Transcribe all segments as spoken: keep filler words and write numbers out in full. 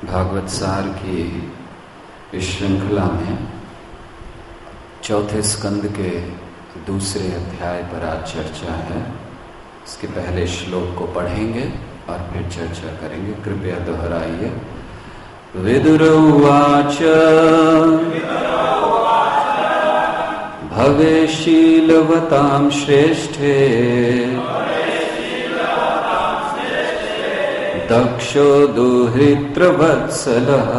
भागवत सार की इस श्रृंखला में चौथे स्कंद के दूसरे अध्याय पर आज चर्चा है। इसके पहले श्लोक को पढ़ेंगे और फिर चर्चा करेंगे। कृपया दोहराइए। विदुर उवाच भवे शीलवतां श्रेष्ठे दक्षो दुहितृवत्सलः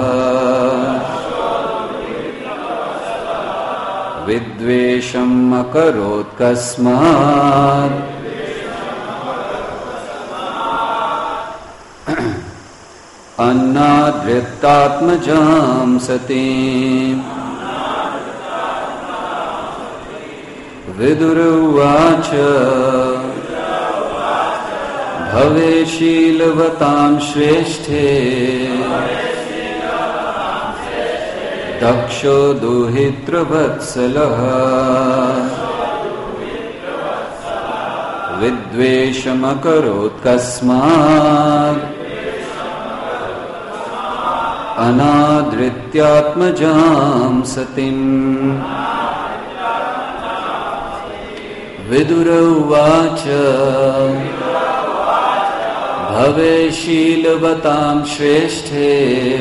विद्वेषम् अकरोत् कस्मात् अन्नाद्रिक्तात्मजां सतीम्। विदुर उवाच भवे शीलवतां श्रेष्ठे दक्षो दुहितृवत्सलः विद्वेषमकरोत् कस्मात् अनादृत्यात्मजां सतीम्। विदुर उवाच भवे शीलवतां श्रेष्ठे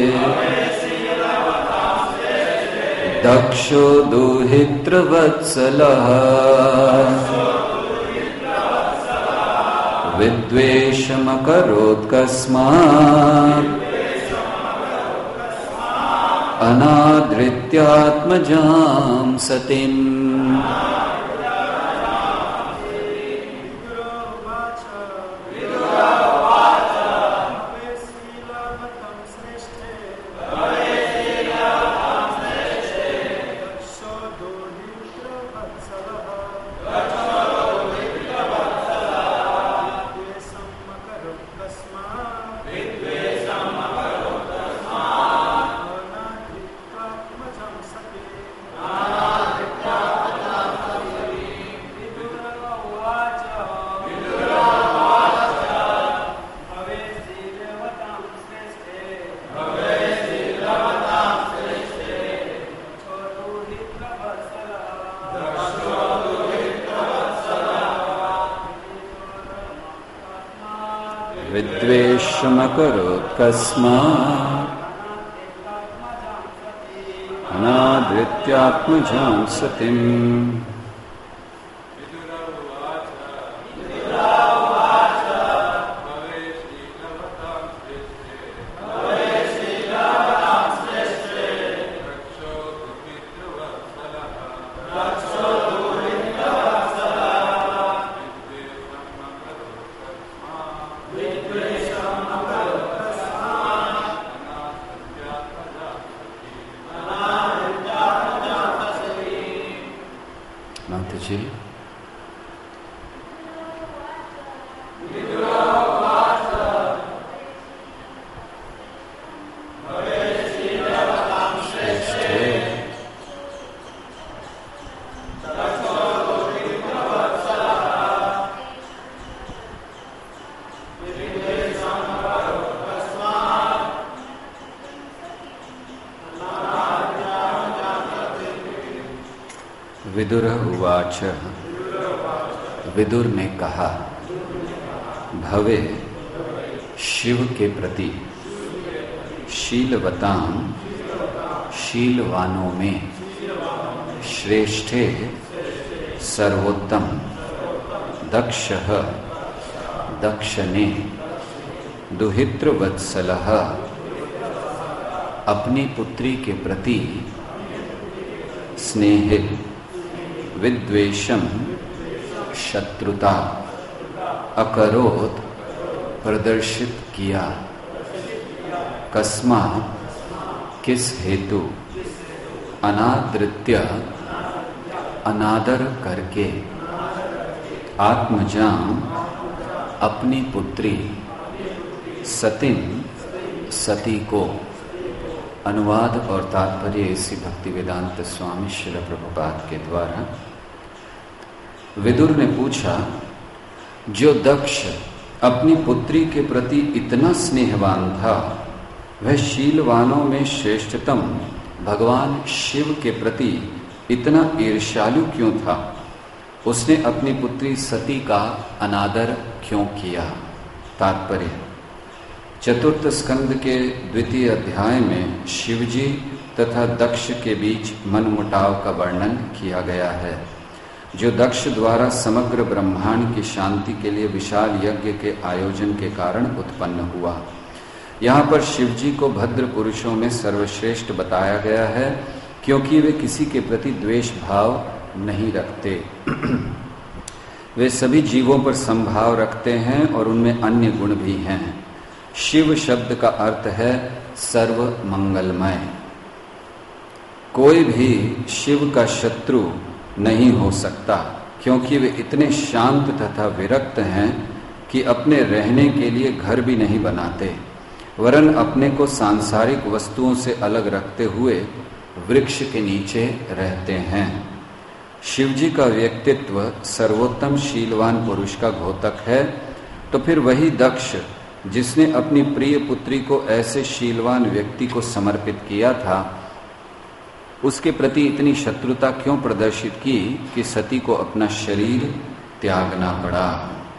दक्षो दुहितृवत्सलः विद्वेषमकरोत् कस्मात् अनादृत्यात्मजां सतीम्। विद्वेषमकरोत् कस्मात् अनादृत्यात्मजां सतीम्। विदुर उवाच विदुर ने कहा भवे शिव के प्रति शीलवतां शीलवानों में श्रेष्ठे सर्वोत्तम दक्षः दक्ष ने दुहितृवत्सलः अपनी पुत्री के प्रति स्नेह विद्वेषम शत्रुता अकरोत प्रदर्शित किया। कस्मात् किस हेतु अनादृत्य अनादर करके आत्मजां अपनी पुत्री सतीं सती को। अनुवाद और तात्पर्य इसी भक्ति वेदांत स्वामी श्रील प्रभुपाद के द्वारा। विदुर ने पूछा, जो दक्ष अपनी पुत्री के प्रति इतना स्नेहवान था वह शीलवानों में श्रेष्ठतम भगवान शिव के प्रति इतना ईर्ष्यालु क्यों था? उसने अपनी पुत्री सती का अनादर क्यों किया? तात्पर्य: चतुर्थ स्कंद के द्वितीय अध्याय में शिवजी तथा दक्ष के बीच मनमुटाव का वर्णन किया गया है, जो दक्ष द्वारा समग्र ब्रह्मांड की शांति के लिए विशाल यज्ञ के आयोजन के कारण उत्पन्न हुआ। यहाँ पर शिवजी को भद्र पुरुषों में सर्वश्रेष्ठ बताया गया है, क्योंकि वे किसी के प्रति द्वेष भाव नहीं रखते। वे सभी जीवों पर संभाव रखते हैं और उनमें अन्य गुण भी हैं। शिव शब्द का अर्थ है सर्व मंगलमय। कोई भी शिव का शत्रु नहीं हो सकता, क्योंकि वे इतने शांत तथा विरक्त हैं कि अपने रहने के लिए घर भी नहीं बनाते, वरन अपने को सांसारिक वस्तुओं से अलग रखते हुए वृक्ष के नीचे रहते हैं। शिवजी का व्यक्तित्व सर्वोत्तम शीलवान पुरुष का घोतक है, तो फिर वही दक्ष जिसने अपनी प्रिय पुत्री को ऐसे शीलवान व्यक्ति को समर्पित किया था, उसके प्रति इतनी शत्रुता क्यों प्रदर्शित की कि सती को अपना शरीर त्यागना पड़ा?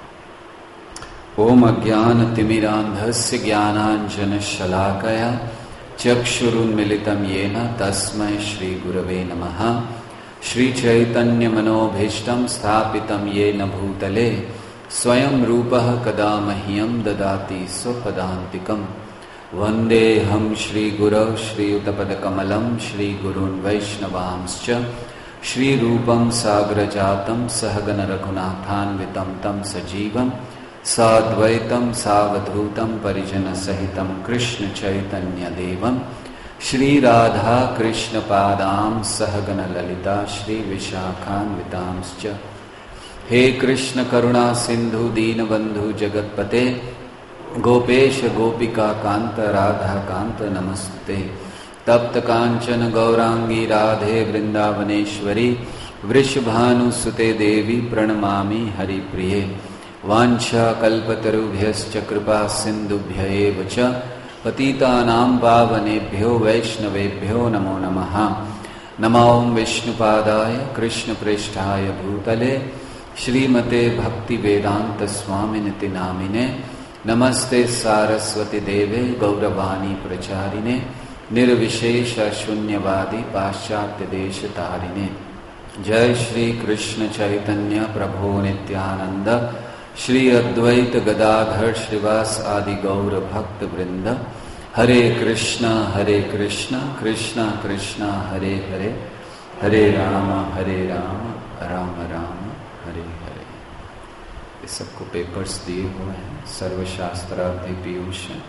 ओम अज्ञान तिमिरांधस्य ज्ञानांजन शलाकया चक्षुरुन्मिलितं येन तस्मै श्री गुरवे नमः। श्री चैतन्य मनोभीष्टं स्थापितं येन भूतले स्वयं रूपः कदा मह्यं ददाति स्वपदान्तिकम्। वन्देऽहं श्रीगुरौ श्रीयुतपदकमलं श्रीगुरून् वैष्णवांश्च श्रीरूपं साग्रजातं सहगण रघुनाथान्वितं तं सजीवं साद्वैतं सावधूतं परिजनसहितं कृष्ण चैतन्य देवं श्री राधा कृष्ण पादां सहगण ललिता श्री विशाखान्वितांश्च। हे कृष्ण करुणा सिंधु दीनबंधु जगतपते गोपेश गोपिका कांत राधा कांत नमस्ते। तप्त कांचन गौरांगी राधे वृंदावनेश्वरी वृषभानुसुते देवी प्रणमामि हरिप्रिये। वाञ्छा कल्पतरुभ्यश्च कृपा सिन्धुभ्य एव च पतितानां पावनेभ्यो वैष्णवेभ्यो नमो नमः। नमो विष्णुपादाय कृष्णप्रेष्ठाय भूतले श्रीमते भक्तिवेदांत स्वामिनिति नामिने। नमस्ते सारस्वती देवे गौरवाणी प्रचारिणे निर्विशेष शून्यवादी पाश्चात्य देश तारिणे। जय श्री कृष्ण चैतन्य प्रभो नित्यानंद श्री अद्वैत गदाधर श्रीवास आदि गौर भक्त वृंद। हरे कृष्णा हरे कृष्णा कृष्णा कृष्णा हरे हरे हरे राम हरे राम राम राम हरे हरे। ये सबको पेपर्स दिए हुए हैं, सर्वशास्त्रार्थ पीयूष हैं।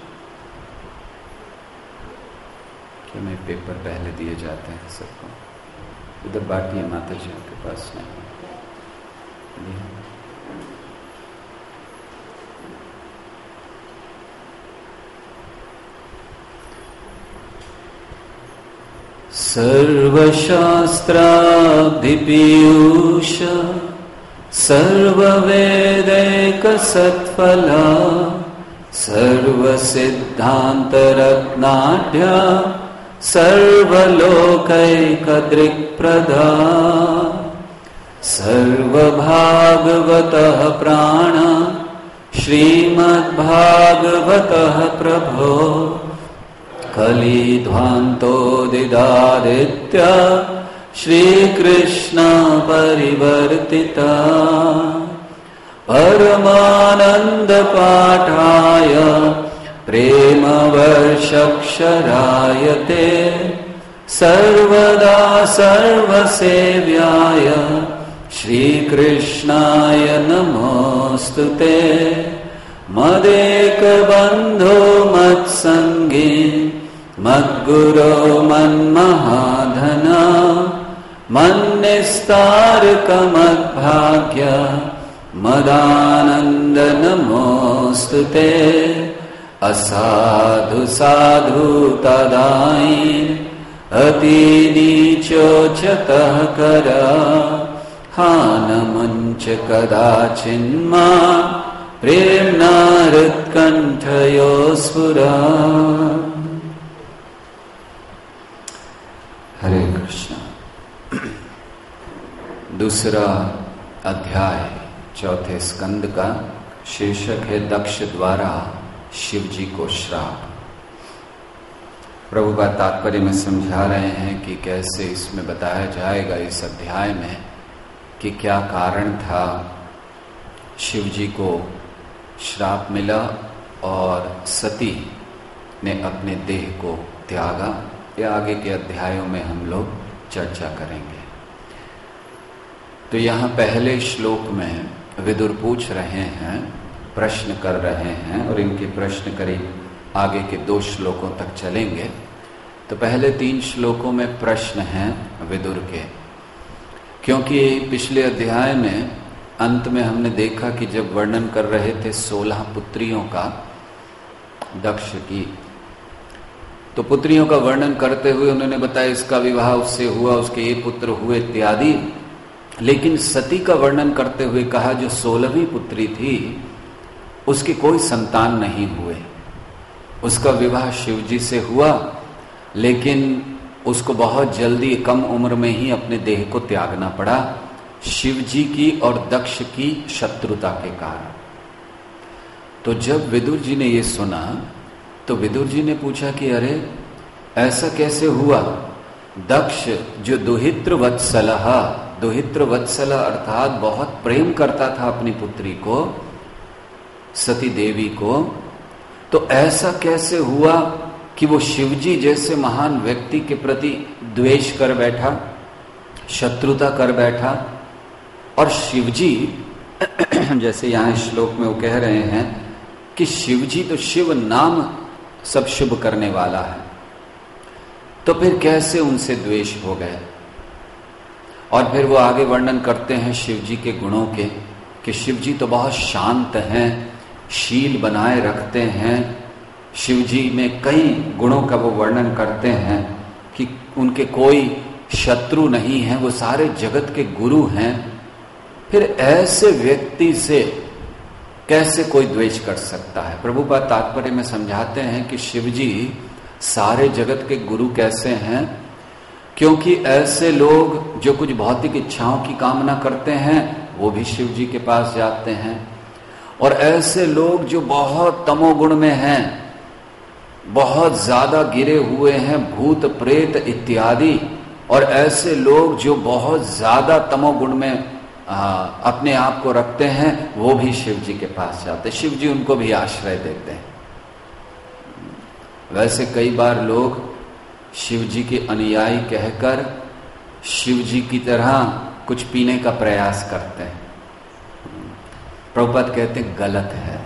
क्यों नहीं पेपर पहले दिए जाते हैं सबको? इधर बाटिए माता जी के पास नहीं। सर्वशास्त्राब्धिपीयूष सर्ववेदैकसत्फला सर्वसिद्धान्तरत्नाढ्या सर्वलोकैकदृक्प्रदा सर्वभागवतः प्राण श्रीमद्भागवतः प्रभो कलिध्वान्तोदिदादित्य श्रीकृष्ण परिवर्तिता परमानन्दपाठाय प्रेमवर्षक्षराय ते सर्वदा सर्वसेव्याय श्रीकृष्णाय नमोऽस्तु ते। मदेकबन्धो मत्सङ्गी मद्गुरो मन्महाधना मन्निस्तारकमद्भाग्य मदानन्द नमोऽस्तु ते। असाधु साधु तदाई अतिनीचोच्चतः कर हानमुञ्च कदाचिन्मा प्रेम्णा हृत्कण्ठयो स्फुरा। कृष्ण। दूसरा अध्याय चौथे स्कंद का शीर्षक है दक्ष द्वारा शिवजी को श्राप। प्रभु का तात्पर्य में समझा रहे हैं कि कैसे इसमें बताया जाएगा इस अध्याय में कि क्या कारण था शिवजी को श्राप मिला और सती ने अपने देह को त्यागा। या आगे के अध्यायों में हम लोग चर्चा करेंगे। तो यहाँ पहले श्लोक में विदुर पूछ रहे हैं, प्रश्न कर रहे हैं और इनके प्रश्न करीब आगे के दो श्लोकों तक चलेंगे। तो पहले तीन श्लोकों में प्रश्न हैं विदुर के, क्योंकि पिछले अध्याय में अंत में हमने देखा कि जब वर्णन कर रहे थे सोलह पुत्रियों का दक्ष की, तो पुत्रियों का वर्णन करते हुए उन्होंने बताया इसका विवाह उससे हुआ, उसके ये पुत्र हुए इत्यादि। लेकिन सती का वर्णन करते हुए कहा जो सोलहवीं पुत्री थी उसके कोई संतान नहीं हुए। उसका विवाह शिवजी से हुआ, लेकिन उसको बहुत जल्दी कम उम्र में ही अपने देह को त्यागना पड़ा शिवजी की और दक्ष की शत्रुता के कारण। तो जब विदुर जी ने ये सुना तो विदुर जी ने पूछा कि अरे ऐसा कैसे हुआ? दक्ष जो दुहित्र वत्सलः, दुहित्र वत्सल अर्थात बहुत प्रेम करता था अपनी पुत्री को, सती देवी को, तो ऐसा कैसे हुआ कि वो शिवजी जैसे महान व्यक्ति के प्रति द्वेष कर बैठा, शत्रुता कर बैठा। और शिवजी जैसे यहां श्लोक में वो कह रहे हैं कि शिवजी तो शिव नाम सब शुभ करने वाला है, तो फिर कैसे उनसे द्वेष हो गए? और फिर वो आगे वर्णन करते हैं शिवजी के गुणों के कि शिवजी तो बहुत शांत हैं, शील बनाए रखते हैं। शिवजी में कई गुणों का वो वर्णन करते हैं कि उनके कोई शत्रु नहीं है, वो सारे जगत के गुरु हैं। फिर ऐसे व्यक्ति से कैसे कोई द्वेष कर सकता है? प्रभुपाद तात्पर्य में समझाते हैं कि शिवजी सारे जगत के गुरु कैसे हैं, क्योंकि ऐसे लोग जो कुछ भौतिक इच्छाओं की कामना करते हैं वो भी शिवजी के पास जाते हैं, और ऐसे लोग जो बहुत तमोगुण में हैं, बहुत ज्यादा गिरे हुए हैं, भूत प्रेत इत्यादि, और ऐसे लोग जो बहुत ज्यादा तमोगुण में आ, अपने आप को रखते हैं, वो भी शिव जी के पास जाते हैं। शिव जी उनको भी आश्रय देते हैं। वैसे कई बार लोग शिव जी के अनुयायी कहकर शिव जी की तरह कुछ पीने का प्रयास करते हैं। प्रभुपाद कहते हैं गलत है।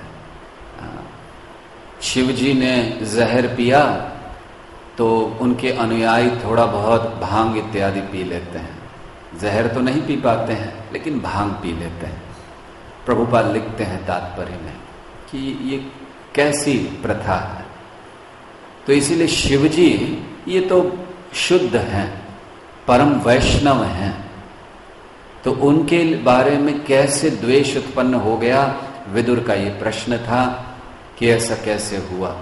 शिव जी ने जहर पिया तो उनके अनुयायी थोड़ा बहुत भांग इत्यादि पी लेते हैं। जहर तो नहीं पी पाते हैं, लेकिन भांग पी लेते हैं। प्रभुपाद लिखते हैं तात्पर्य में कि ये कैसी प्रथा है। तो इसीलिए शिवजी ये तो शुद्ध हैं, परम वैष्णव हैं, तो उनके बारे में कैसे द्वेष उत्पन्न हो गया? विदुर का ये प्रश्न था कि ऐसा कैसे हुआ।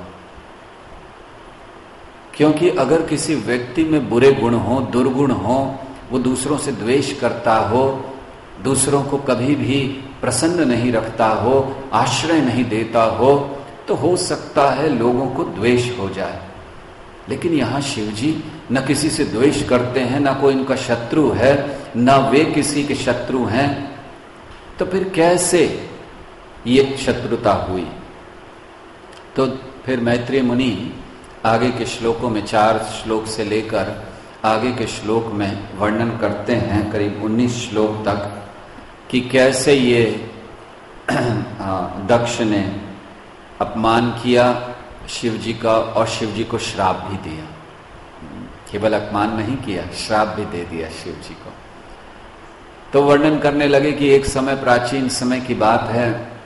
क्योंकि अगर किसी व्यक्ति में बुरे गुण हो, दुर्गुण हो, वो दूसरों से द्वेष करता हो, दूसरों को कभी भी प्रसन्न नहीं रखता हो, आश्रय नहीं देता हो, तो हो सकता है लोगों को द्वेष हो जाए। लेकिन यहाँ शिवजी न किसी से द्वेष करते हैं, न कोई इनका शत्रु है, न वे किसी के शत्रु हैं। तो फिर कैसे ये शत्रुता हुई? तो फिर मैत्रेय मुनि आगे के श्लोकों में, चार श्लोक से लेकर आगे के श्लोक में वर्णन करते हैं करीब उन्नीस श्लोक तक कि कैसे ये दक्ष ने अपमान किया शिव जी का और शिव जी को श्राप भी दिया। केवल अपमान नहीं किया, श्राप भी दे दिया शिव जी को। तो वर्णन करने लगे कि एक समय, प्राचीन समय की बात है,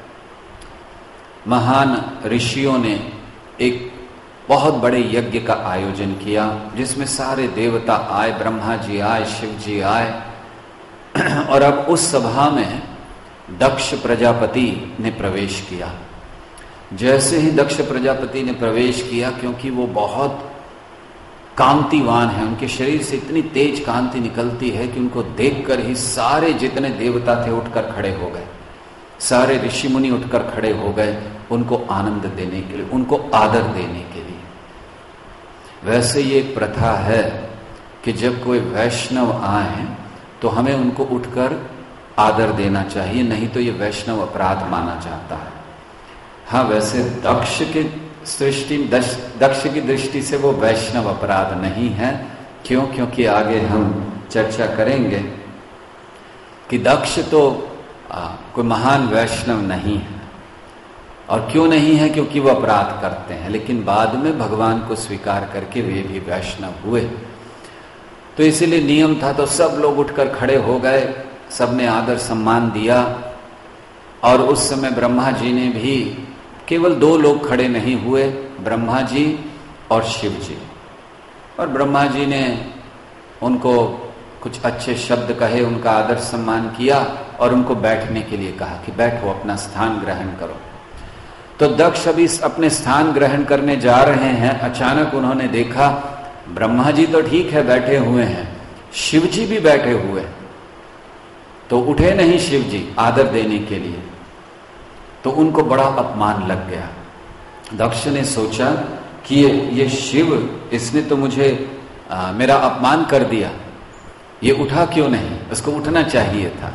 महान ऋषियों ने एक बहुत बड़े यज्ञ का आयोजन किया जिसमें सारे देवता आए, ब्रह्मा जी आए, शिव जी आए। और अब उस सभा में दक्ष प्रजापति ने प्रवेश किया। जैसे ही दक्ष प्रजापति ने प्रवेश किया, क्योंकि वो बहुत कांतिवान हैं, उनके शरीर से इतनी तेज कांति निकलती है कि उनको देखकर ही सारे जितने देवता थे उठकर खड़े हो गए, सारे ऋषि मुनि उठकर खड़े हो गए उनको आनंद देने के लिए, उनको आदर देने के लिए। वैसे ये एक प्रथा है कि जब कोई वैष्णव आए तो हमें उनको उठकर आदर देना चाहिए, नहीं तो ये वैष्णव अपराध माना जाता है। हाँ, वैसे दक्ष की सृष्टि दक्ष की दृष्टि से वो वैष्णव अपराध नहीं है। क्यों? क्योंकि आगे हम चर्चा करेंगे कि दक्ष तो आ, कोई महान वैष्णव नहीं है। और क्यों नहीं है? क्योंकि वो अपराध करते हैं, लेकिन बाद में भगवान को स्वीकार करके वे भी वैष्णव हुए। तो इसीलिए नियम था, तो सब लोग उठकर खड़े हो गए, सबने आदर सम्मान दिया। और उस समय ब्रह्मा जी ने भी, केवल दो लोग खड़े नहीं हुए, ब्रह्मा जी और शिव जी। और ब्रह्मा जी ने उनको कुछ अच्छे शब्द कहे, उनका आदर सम्मान किया और उनको बैठने के लिए कहा कि बैठो, अपना स्थान ग्रहण करो। तो दक्ष अभी अपने स्थान ग्रहण करने जा रहे हैं, अचानक उन्होंने देखा ब्रह्मा जी तो ठीक है बैठे हुए हैं, शिव जी भी बैठे हुए। तो उठे नहीं शिव जी आदर देने के लिए, तो उनको बड़ा अपमान लग गया। दक्ष ने सोचा कि ये ये शिव, इसने तो मुझे आ, मेरा अपमान कर दिया, ये उठा क्यों नहीं? उसको उठना चाहिए था।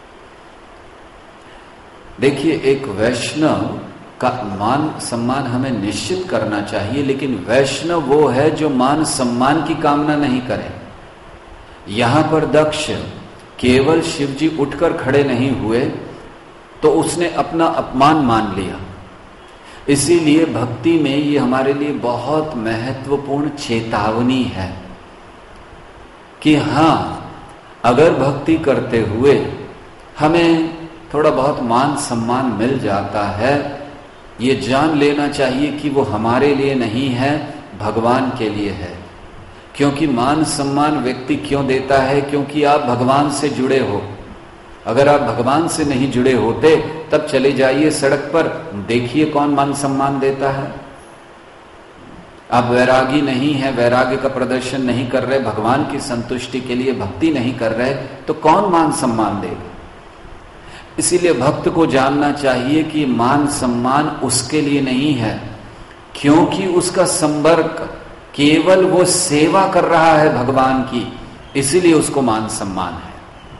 देखिए, एक वैष्णव का मान सम्मान हमें निश्चित करना चाहिए, लेकिन वैष्णव वो है जो मान सम्मान की कामना नहीं करे। यहां पर दक्ष केवल शिव जी उठकर खड़े नहीं हुए तो उसने अपना अपमान मान लिया। इसीलिए भक्ति में ये हमारे लिए बहुत महत्वपूर्ण चेतावनी है कि हाँ, अगर भक्ति करते हुए हमें थोड़ा बहुत मान सम्मान मिल जाता है, ये जान लेना चाहिए कि वो हमारे लिए नहीं है, भगवान के लिए है। क्योंकि मान सम्मान व्यक्ति क्यों देता है? क्योंकि आप भगवान से जुड़े हो। अगर आप भगवान से नहीं जुड़े होते तब चले जाइए सड़क पर, देखिए कौन मान सम्मान देता है। आप वैरागी नहीं है, वैराग्य का प्रदर्शन नहीं कर रहे, भगवान की संतुष्टि के लिए भक्ति नहीं कर रहे, तो कौन मान सम्मान देगा? इसीलिए भक्त को जानना चाहिए कि मान सम्मान उसके लिए नहीं है, क्योंकि उसका संपर्क केवल वो सेवा कर रहा है भगवान की, इसीलिए उसको मान सम्मान है।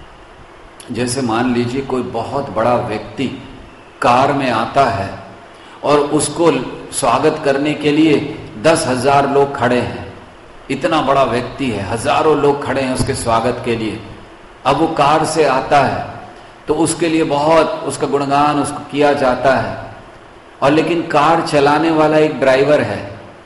जैसे मान लीजिए कोई बहुत बड़ा व्यक्ति कार में आता है और उसको स्वागत करने के लिए दस हजार लोग खड़े हैं। इतना बड़ा व्यक्ति है, हजारों लोग खड़े हैं उसके स्वागत के लिए। अब वो कार से आता है तो उसके लिए बहुत उसका गुणगान उसको किया जाता है, और लेकिन कार चलाने वाला एक ड्राइवर है,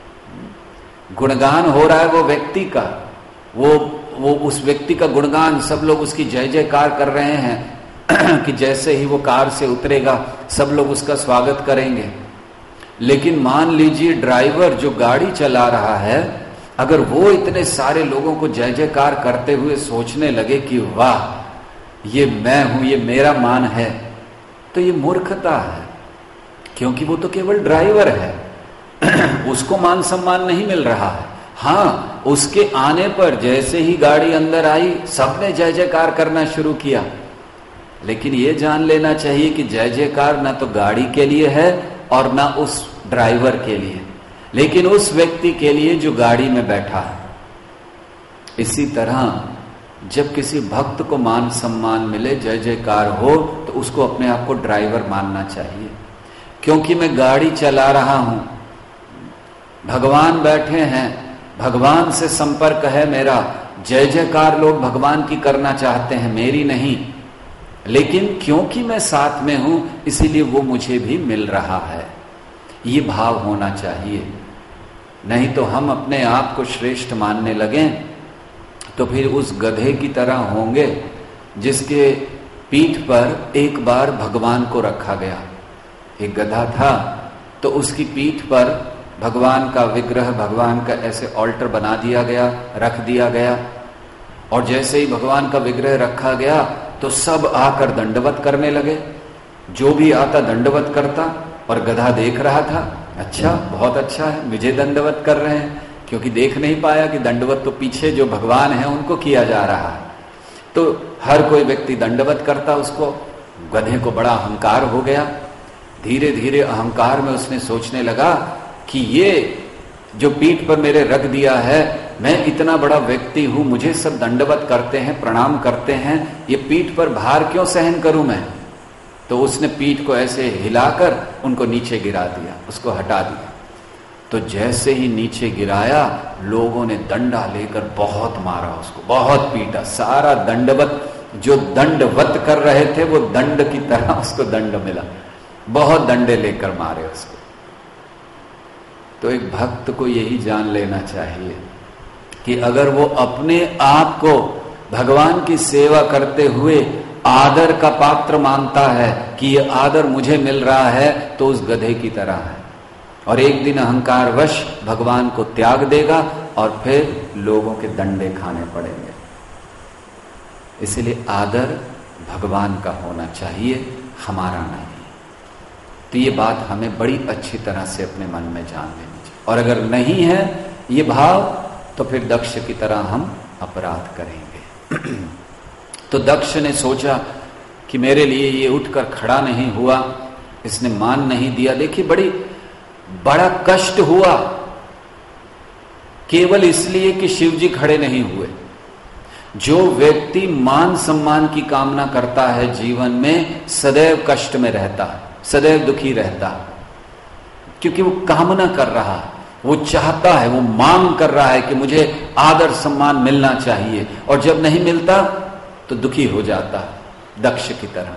गुणगान हो रहा है वो व्यक्ति का, वो वो उस व्यक्ति का गुणगान, सब लोग उसकी जय जयकार कर रहे हैं कि जैसे ही वो कार से उतरेगा सब लोग उसका स्वागत करेंगे। लेकिन मान लीजिए ड्राइवर जो गाड़ी चला रहा है, अगर वो इतने सारे लोगों को जय जयकार करते हुए सोचने लगे कि वाह ये मैं हूं, ये मेरा मान है, तो ये मूर्खता है। क्योंकि वो तो केवल ड्राइवर है, उसको मान सम्मान नहीं मिल रहा है। हाँ, उसके आने पर जैसे ही गाड़ी अंदर आई सबने जय जयकार करना शुरू किया, लेकिन ये जान लेना चाहिए कि जय जयकार ना तो गाड़ी के लिए है और ना उस ड्राइवर के लिए, लेकिन उस व्यक्ति के लिए जो गाड़ी में बैठा है। इसी तरह जब किसी भक्त को मान सम्मान मिले, जय जयकार हो, तो उसको अपने आप को ड्राइवर मानना चाहिए, क्योंकि मैं गाड़ी चला रहा हूं, भगवान बैठे हैं, भगवान से संपर्क है मेरा, जय जयकार लोग भगवान की करना चाहते हैं, मेरी नहीं। लेकिन क्योंकि मैं साथ में हूं इसीलिए वो मुझे भी मिल रहा है, ये भाव होना चाहिए। नहीं तो हम अपने आप को श्रेष्ठ मानने लगें तो फिर उस गधे की तरह होंगे जिसके पीठ पर एक बार भगवान को रखा गया। एक गधा था तो उसकी पीठ पर भगवान का विग्रह, भगवान का ऐसे ऑल्टर बना दिया गया, रख दिया गया, और जैसे ही भगवान का विग्रह रखा गया तो सब आकर दंडवत करने लगे। जो भी आता दंडवत करता, और गधा देख रहा था, अच्छा बहुत अच्छा है, मुझे दंडवत कर रहे हैं, क्योंकि देख नहीं पाया कि दंडवत तो पीछे जो भगवान है उनको किया जा रहा है। तो हर कोई व्यक्ति दंडवत करता, उसको गधे को बड़ा अहंकार हो गया। धीरे धीरे अहंकार में उसने सोचने लगा कि ये जो पीठ पर मेरे रख दिया है, मैं इतना बड़ा व्यक्ति हूं, मुझे सब दंडवत करते हैं, प्रणाम करते हैं, ये पीठ पर भार क्यों सहन करूं मैं। तो उसने पीठ को ऐसे हिलाकर उनको नीचे गिरा दिया, उसको हटा दिया। तो जैसे ही नीचे गिराया, लोगों ने डंडा लेकर बहुत मारा उसको, बहुत पीटा। सारा दंडवत जो दंडवत कर रहे थे वो दंड की तरह उसको दंड मिला, बहुत डंडे लेकर मारे उसको। तो एक भक्त को यही जान लेना चाहिए कि अगर वो अपने आप को भगवान की सेवा करते हुए आदर का पात्र मानता है कि ये आदर मुझे मिल रहा है, तो उस गधे की तरह है, और एक दिन अहंकारवश भगवान को त्याग देगा और फिर लोगों के डंडे खाने पड़ेंगे। इसलिए आदर भगवान का होना चाहिए, हमारा नहीं। तो ये बात हमें बड़ी अच्छी तरह से अपने मन में जान लेनी चाहिए। और अगर नहीं है ये भाव, तो फिर दक्ष की तरह हम अपराध करेंगे। तो दक्ष ने सोचा कि मेरे लिए ये उठकर खड़ा नहीं हुआ, इसने मान नहीं दिया। देखिए, बड़ी बड़ा कष्ट हुआ केवल इसलिए कि शिव जी खड़े नहीं हुए। जो व्यक्ति मान सम्मान की कामना करता है जीवन में, सदैव कष्ट में रहता है, सदैव दुखी रहता है, क्योंकि वो कामना कर रहा है, वो चाहता है, वो मांग कर रहा है कि मुझे आदर सम्मान मिलना चाहिए, और जब नहीं मिलता तो दुखी हो जाता है, दक्ष की तरह।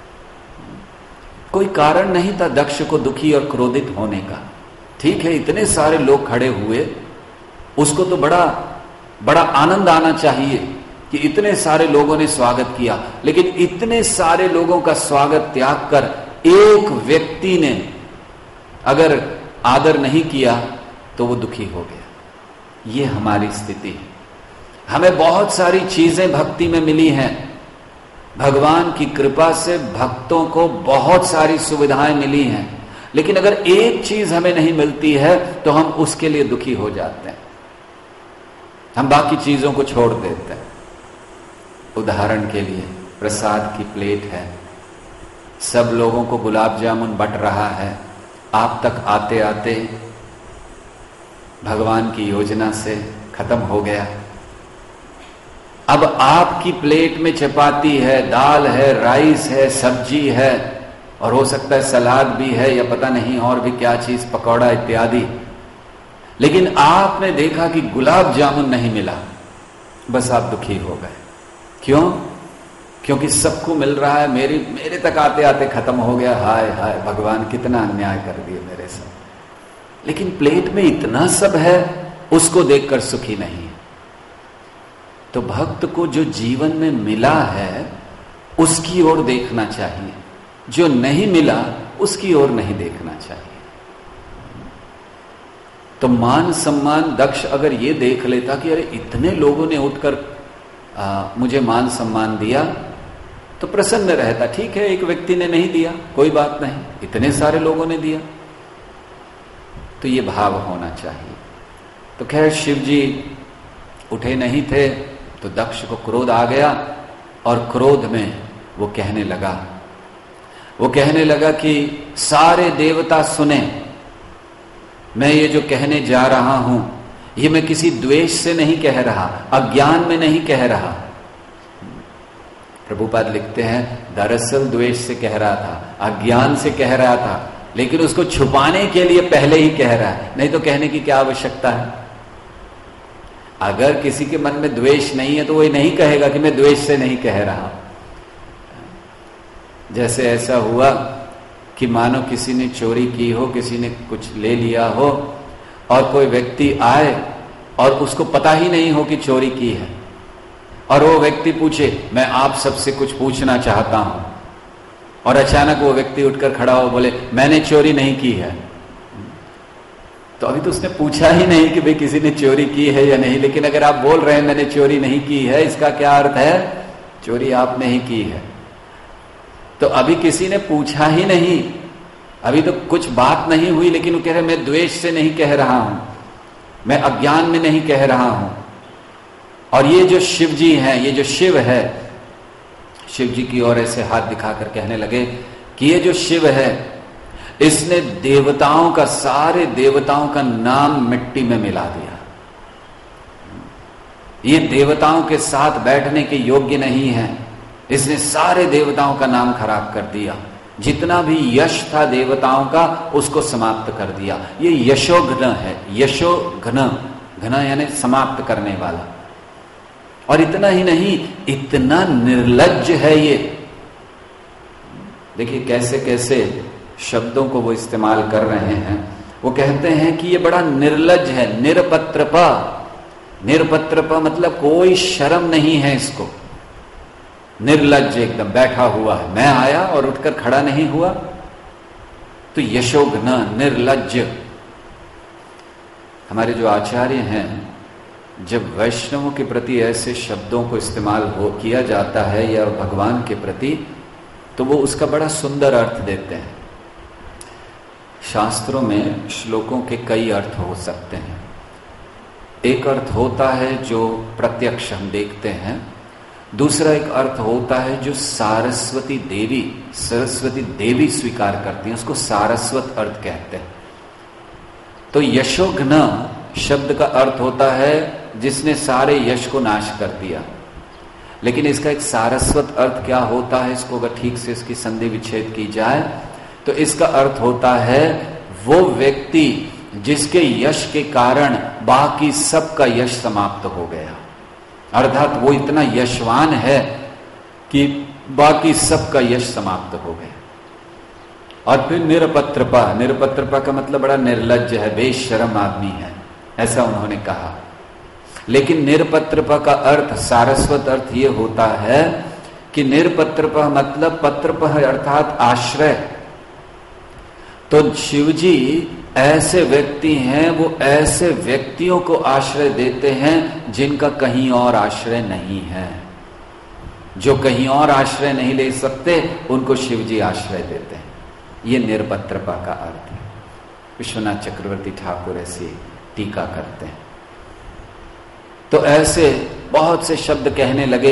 कोई कारण नहीं था दक्ष को दुखी और क्रोधित होने का। ठीक है, इतने सारे लोग खड़े हुए, उसको तो बड़ा बड़ा आनंद आना चाहिए कि इतने सारे लोगों ने स्वागत किया, लेकिन इतने सारे लोगों का स्वागत त्याग कर एक व्यक्ति ने अगर आदर नहीं किया तो वो दुखी हो गया। ये हमारी स्थिति है। हमें बहुत सारी चीजें भक्ति में मिली हैं, भगवान की कृपा से भक्तों को बहुत सारी सुविधाएं मिली हैं, लेकिन अगर एक चीज हमें नहीं मिलती है तो हम उसके लिए दुखी हो जाते हैं, हम बाकी चीजों को छोड़ देते हैं। उदाहरण के लिए, प्रसाद की प्लेट है, सब लोगों को गुलाब जामुन बट रहा है, आप तक आते आते भगवान की योजना से खत्म हो गया। अब आपकी प्लेट में चपाती है, दाल है, राइस है, सब्जी है, और हो सकता है सलाद भी है, या पता नहीं और भी क्या चीज, पकौड़ा इत्यादि, लेकिन आपने देखा कि गुलाब जामुन नहीं मिला, बस आप दुखी हो गए। क्यों? क्योंकि सबको मिल रहा है, मेरी मेरे तक आते आते खत्म हो गया। हाय हाय, भगवान कितना अन्याय कर दिए मेरे साथ। लेकिन प्लेट में इतना सब है, उसको देखकर सुखी नहीं है। तो भक्त को जो जीवन में मिला है उसकी ओर देखना चाहिए, जो नहीं मिला उसकी ओर नहीं देखना चाहिए। तो मान सम्मान, दक्ष अगर ये देख लेता कि अरे इतने लोगों ने उठकर आ, मुझे मान सम्मान दिया, तो प्रसन्न रहता। ठीक है, एक व्यक्ति ने नहीं दिया, कोई बात नहीं, इतने सारे लोगों ने दिया। तो ये भाव होना चाहिए। तो खैर शिव जी उठे नहीं थे, तो दक्ष को क्रोध आ गया, और क्रोध में वो कहने लगा वो कहने लगा कि सारे देवता सुने, मैं ये जो कहने जा रहा हूं, ये मैं किसी द्वेष से नहीं कह रहा, अज्ञान में नहीं कह रहा। प्रभुपाद लिखते हैं, दरअसल द्वेष से कह रहा था, अज्ञान से कह रहा था, लेकिन उसको छुपाने के लिए पहले ही कह रहा है, नहीं तो कहने की क्या आवश्यकता है। अगर किसी के मन में द्वेष नहीं है तो वो नहीं कहेगा कि मैं द्वेष से नहीं कह रहा। जैसे ऐसा हुआ कि मानो किसी ने चोरी की हो, किसी ने कुछ ले लिया हो, और कोई व्यक्ति आए और उसको पता ही नहीं हो कि चोरी की है, और वो व्यक्ति पूछे मैं आप सबसे कुछ पूछना चाहता हूं, और अचानक वो व्यक्ति उठकर खड़ा हो बोले मैंने चोरी नहीं की है। तो अभी तो उसने पूछा ही नहीं कि भाई किसी ने चोरी की है या नहीं, लेकिन अगर आप बोल रहे हैं मैंने चोरी नहीं की है, इसका क्या अर्थ है? चोरी आपने ही की है। तो अभी किसी ने पूछा ही नहीं, अभी तो कुछ बात नहीं हुई, लेकिन वो कह रहे मैं द्वेष से नहीं कह रहा हूं, मैं अज्ञान में नहीं कह रहा हूं। और ये जो शिव जी हैं, ये जो शिव है, शिव जी की ओर ऐसे हाथ दिखाकर कहने लगे कि ये जो शिव है, इसने देवताओं का, सारे देवताओं का नाम मिट्टी में मिला दिया। ये देवताओं के साथ बैठने के योग्य नहीं है। इसने सारे देवताओं का नाम खराब कर दिया। जितना भी यश था देवताओं का, उसको समाप्त कर दिया। ये यशोघ्न है, यशोघ्न, घन यानी समाप्त करने वाला। और इतना ही नहीं, इतना निर्लज्ज है ये। देखिए कैसे कैसे शब्दों को वो इस्तेमाल कर रहे हैं। वो कहते हैं कि ये बड़ा निर्लज्ज है, निरपत्रपा। निरपत्रपा मतलब कोई शर्म नहीं है इसको। निर्लज्ज एकदम बैठा हुआ है। मैं आया और उठकर खड़ा नहीं हुआ, तो यशोघ्न, निर्लज्ज। हमारे जो आचार्य हैं, जब वैष्णवों के प्रति ऐसे शब्दों को इस्तेमाल हो किया जाता है या भगवान के प्रति, तो वो उसका बड़ा सुंदर अर्थ देते हैं। शास्त्रों में श्लोकों के कई अर्थ हो सकते हैं। एक अर्थ होता है जो प्रत्यक्ष हम देखते हैं, दूसरा एक अर्थ होता है जो सारस्वती देवी सरस्वती देवी स्वीकार करती हैं, उसको सारस्वत अर्थ कहते हैं। तो यशोघ्न शब्द का अर्थ होता है जिसने सारे यश को नाश कर दिया। लेकिन इसका एक सारस्वत अर्थ क्या होता है, इसको अगर ठीक से इसकी संधि विच्छेद की जाए तो इसका अर्थ होता है वो व्यक्ति जिसके यश के कारण बाकी सबका यश समाप्त हो गया। अर्थात वो इतना यशवान है कि बाकी सबका यश समाप्त हो गया। और फिर निरपत्रपा, निरपत्रपा का मतलब बड़ा निर्लज्ज है, बेशर्म आदमी है, ऐसा उन्होंने कहा। लेकिन निरपत्रपा का अर्थ, सारस्वत अर्थ ये होता है कि निरपत्रपा मतलब पत्रपा अर्थात आश्रय। तो शिवजी ऐसे व्यक्ति हैं, वो ऐसे व्यक्तियों को आश्रय देते हैं जिनका कहीं और आश्रय नहीं है। जो कहीं और आश्रय नहीं ले सकते, उनको शिवजी आश्रय देते हैं। ये निरपत्रपा का अर्थ है। विश्वनाथ चक्रवर्ती ठाकुर ऐसी टीका करते हैं। तो ऐसे बहुत से शब्द कहने लगे।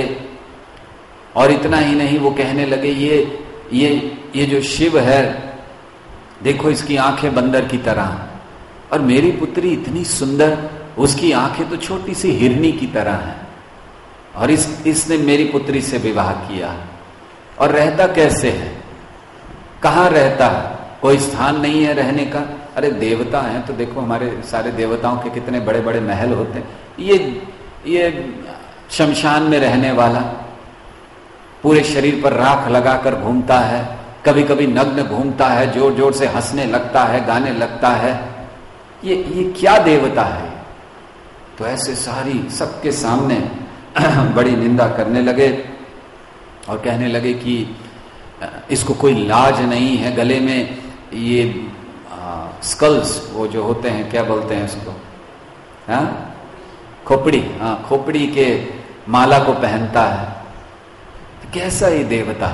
और इतना ही नहीं, वो कहने लगे ये ये ये जो शिव है, देखो इसकी आंखें बंदर की तरह, और मेरी पुत्री इतनी सुंदर, उसकी आंखें तो छोटी सी हिरनी की तरह हैं। और इस इसने मेरी पुत्री से विवाह किया। और रहता कैसे है, कहाँ रहता है, कोई स्थान नहीं है रहने का। अरे देवता हैं तो देखो, हमारे सारे देवताओं के कितने बड़े बड़े महल होते हैं। ये ये शमशान में रहने वाला, पूरे शरीर पर राख लगाकर घूमता है, कभी कभी नग्न घूमता है, जोर जोर से हंसने लगता है, गाने लगता है। ये ये क्या देवता है। तो ऐसे सारी सबके सामने बड़ी निंदा करने लगे और कहने लगे कि इसको कोई लाज नहीं है। गले में ये आ, स्कल्स वो जो होते हैं, क्या बोलते हैं उसको, हाँ खोपड़ी, हाँ खोपड़ी के माला को पहनता है। कैसा ये देवता।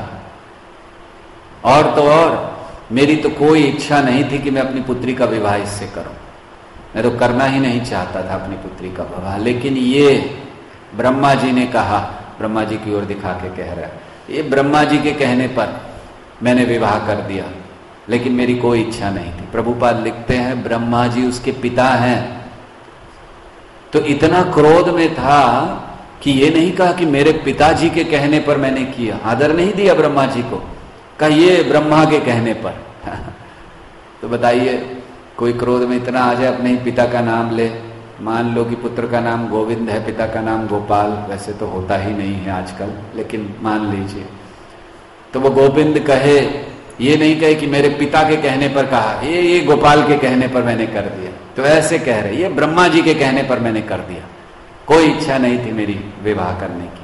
और तो और मेरी तो कोई इच्छा नहीं थी कि मैं अपनी पुत्री का विवाह इससे करूं। मैं तो करना ही नहीं चाहता था अपनी पुत्री का विवाह। लेकिन ये ब्रह्मा जी ने कहा, ब्रह्मा जी की ओर दिखा के कह रहा है, ये ब्रह्मा जी के कहने पर मैंने विवाह कर दिया, लेकिन मेरी कोई इच्छा नहीं थी। प्रभुपाद लिखते हैं ब्रह्मा जी उसके पिता हैं। तो इतना क्रोध में था कि ये नहीं कहा कि मेरे पिताजी के कहने पर मैंने किया, आदर नहीं दिया ब्रह्मा जी को, कहा ये ब्रह्मा के कहने पर। तो बताइए, कोई क्रोध में इतना आ जाए, अपने ही पिता का नाम ले। मान लो कि पुत्र का नाम गोविंद है, पिता का नाम गोपाल, वैसे तो होता ही नहीं है आजकल, लेकिन मान लीजिए, तो वो गोविंद कहे, ये नहीं कहे कि मेरे पिता के कहने पर कहा, ये ये गोपाल के कहने पर मैंने कर दिया। तो ऐसे कह रहे, ये ब्रह्मा जी के कहने पर मैंने कर दिया, कोई इच्छा नहीं थी मेरी विवाह करने की।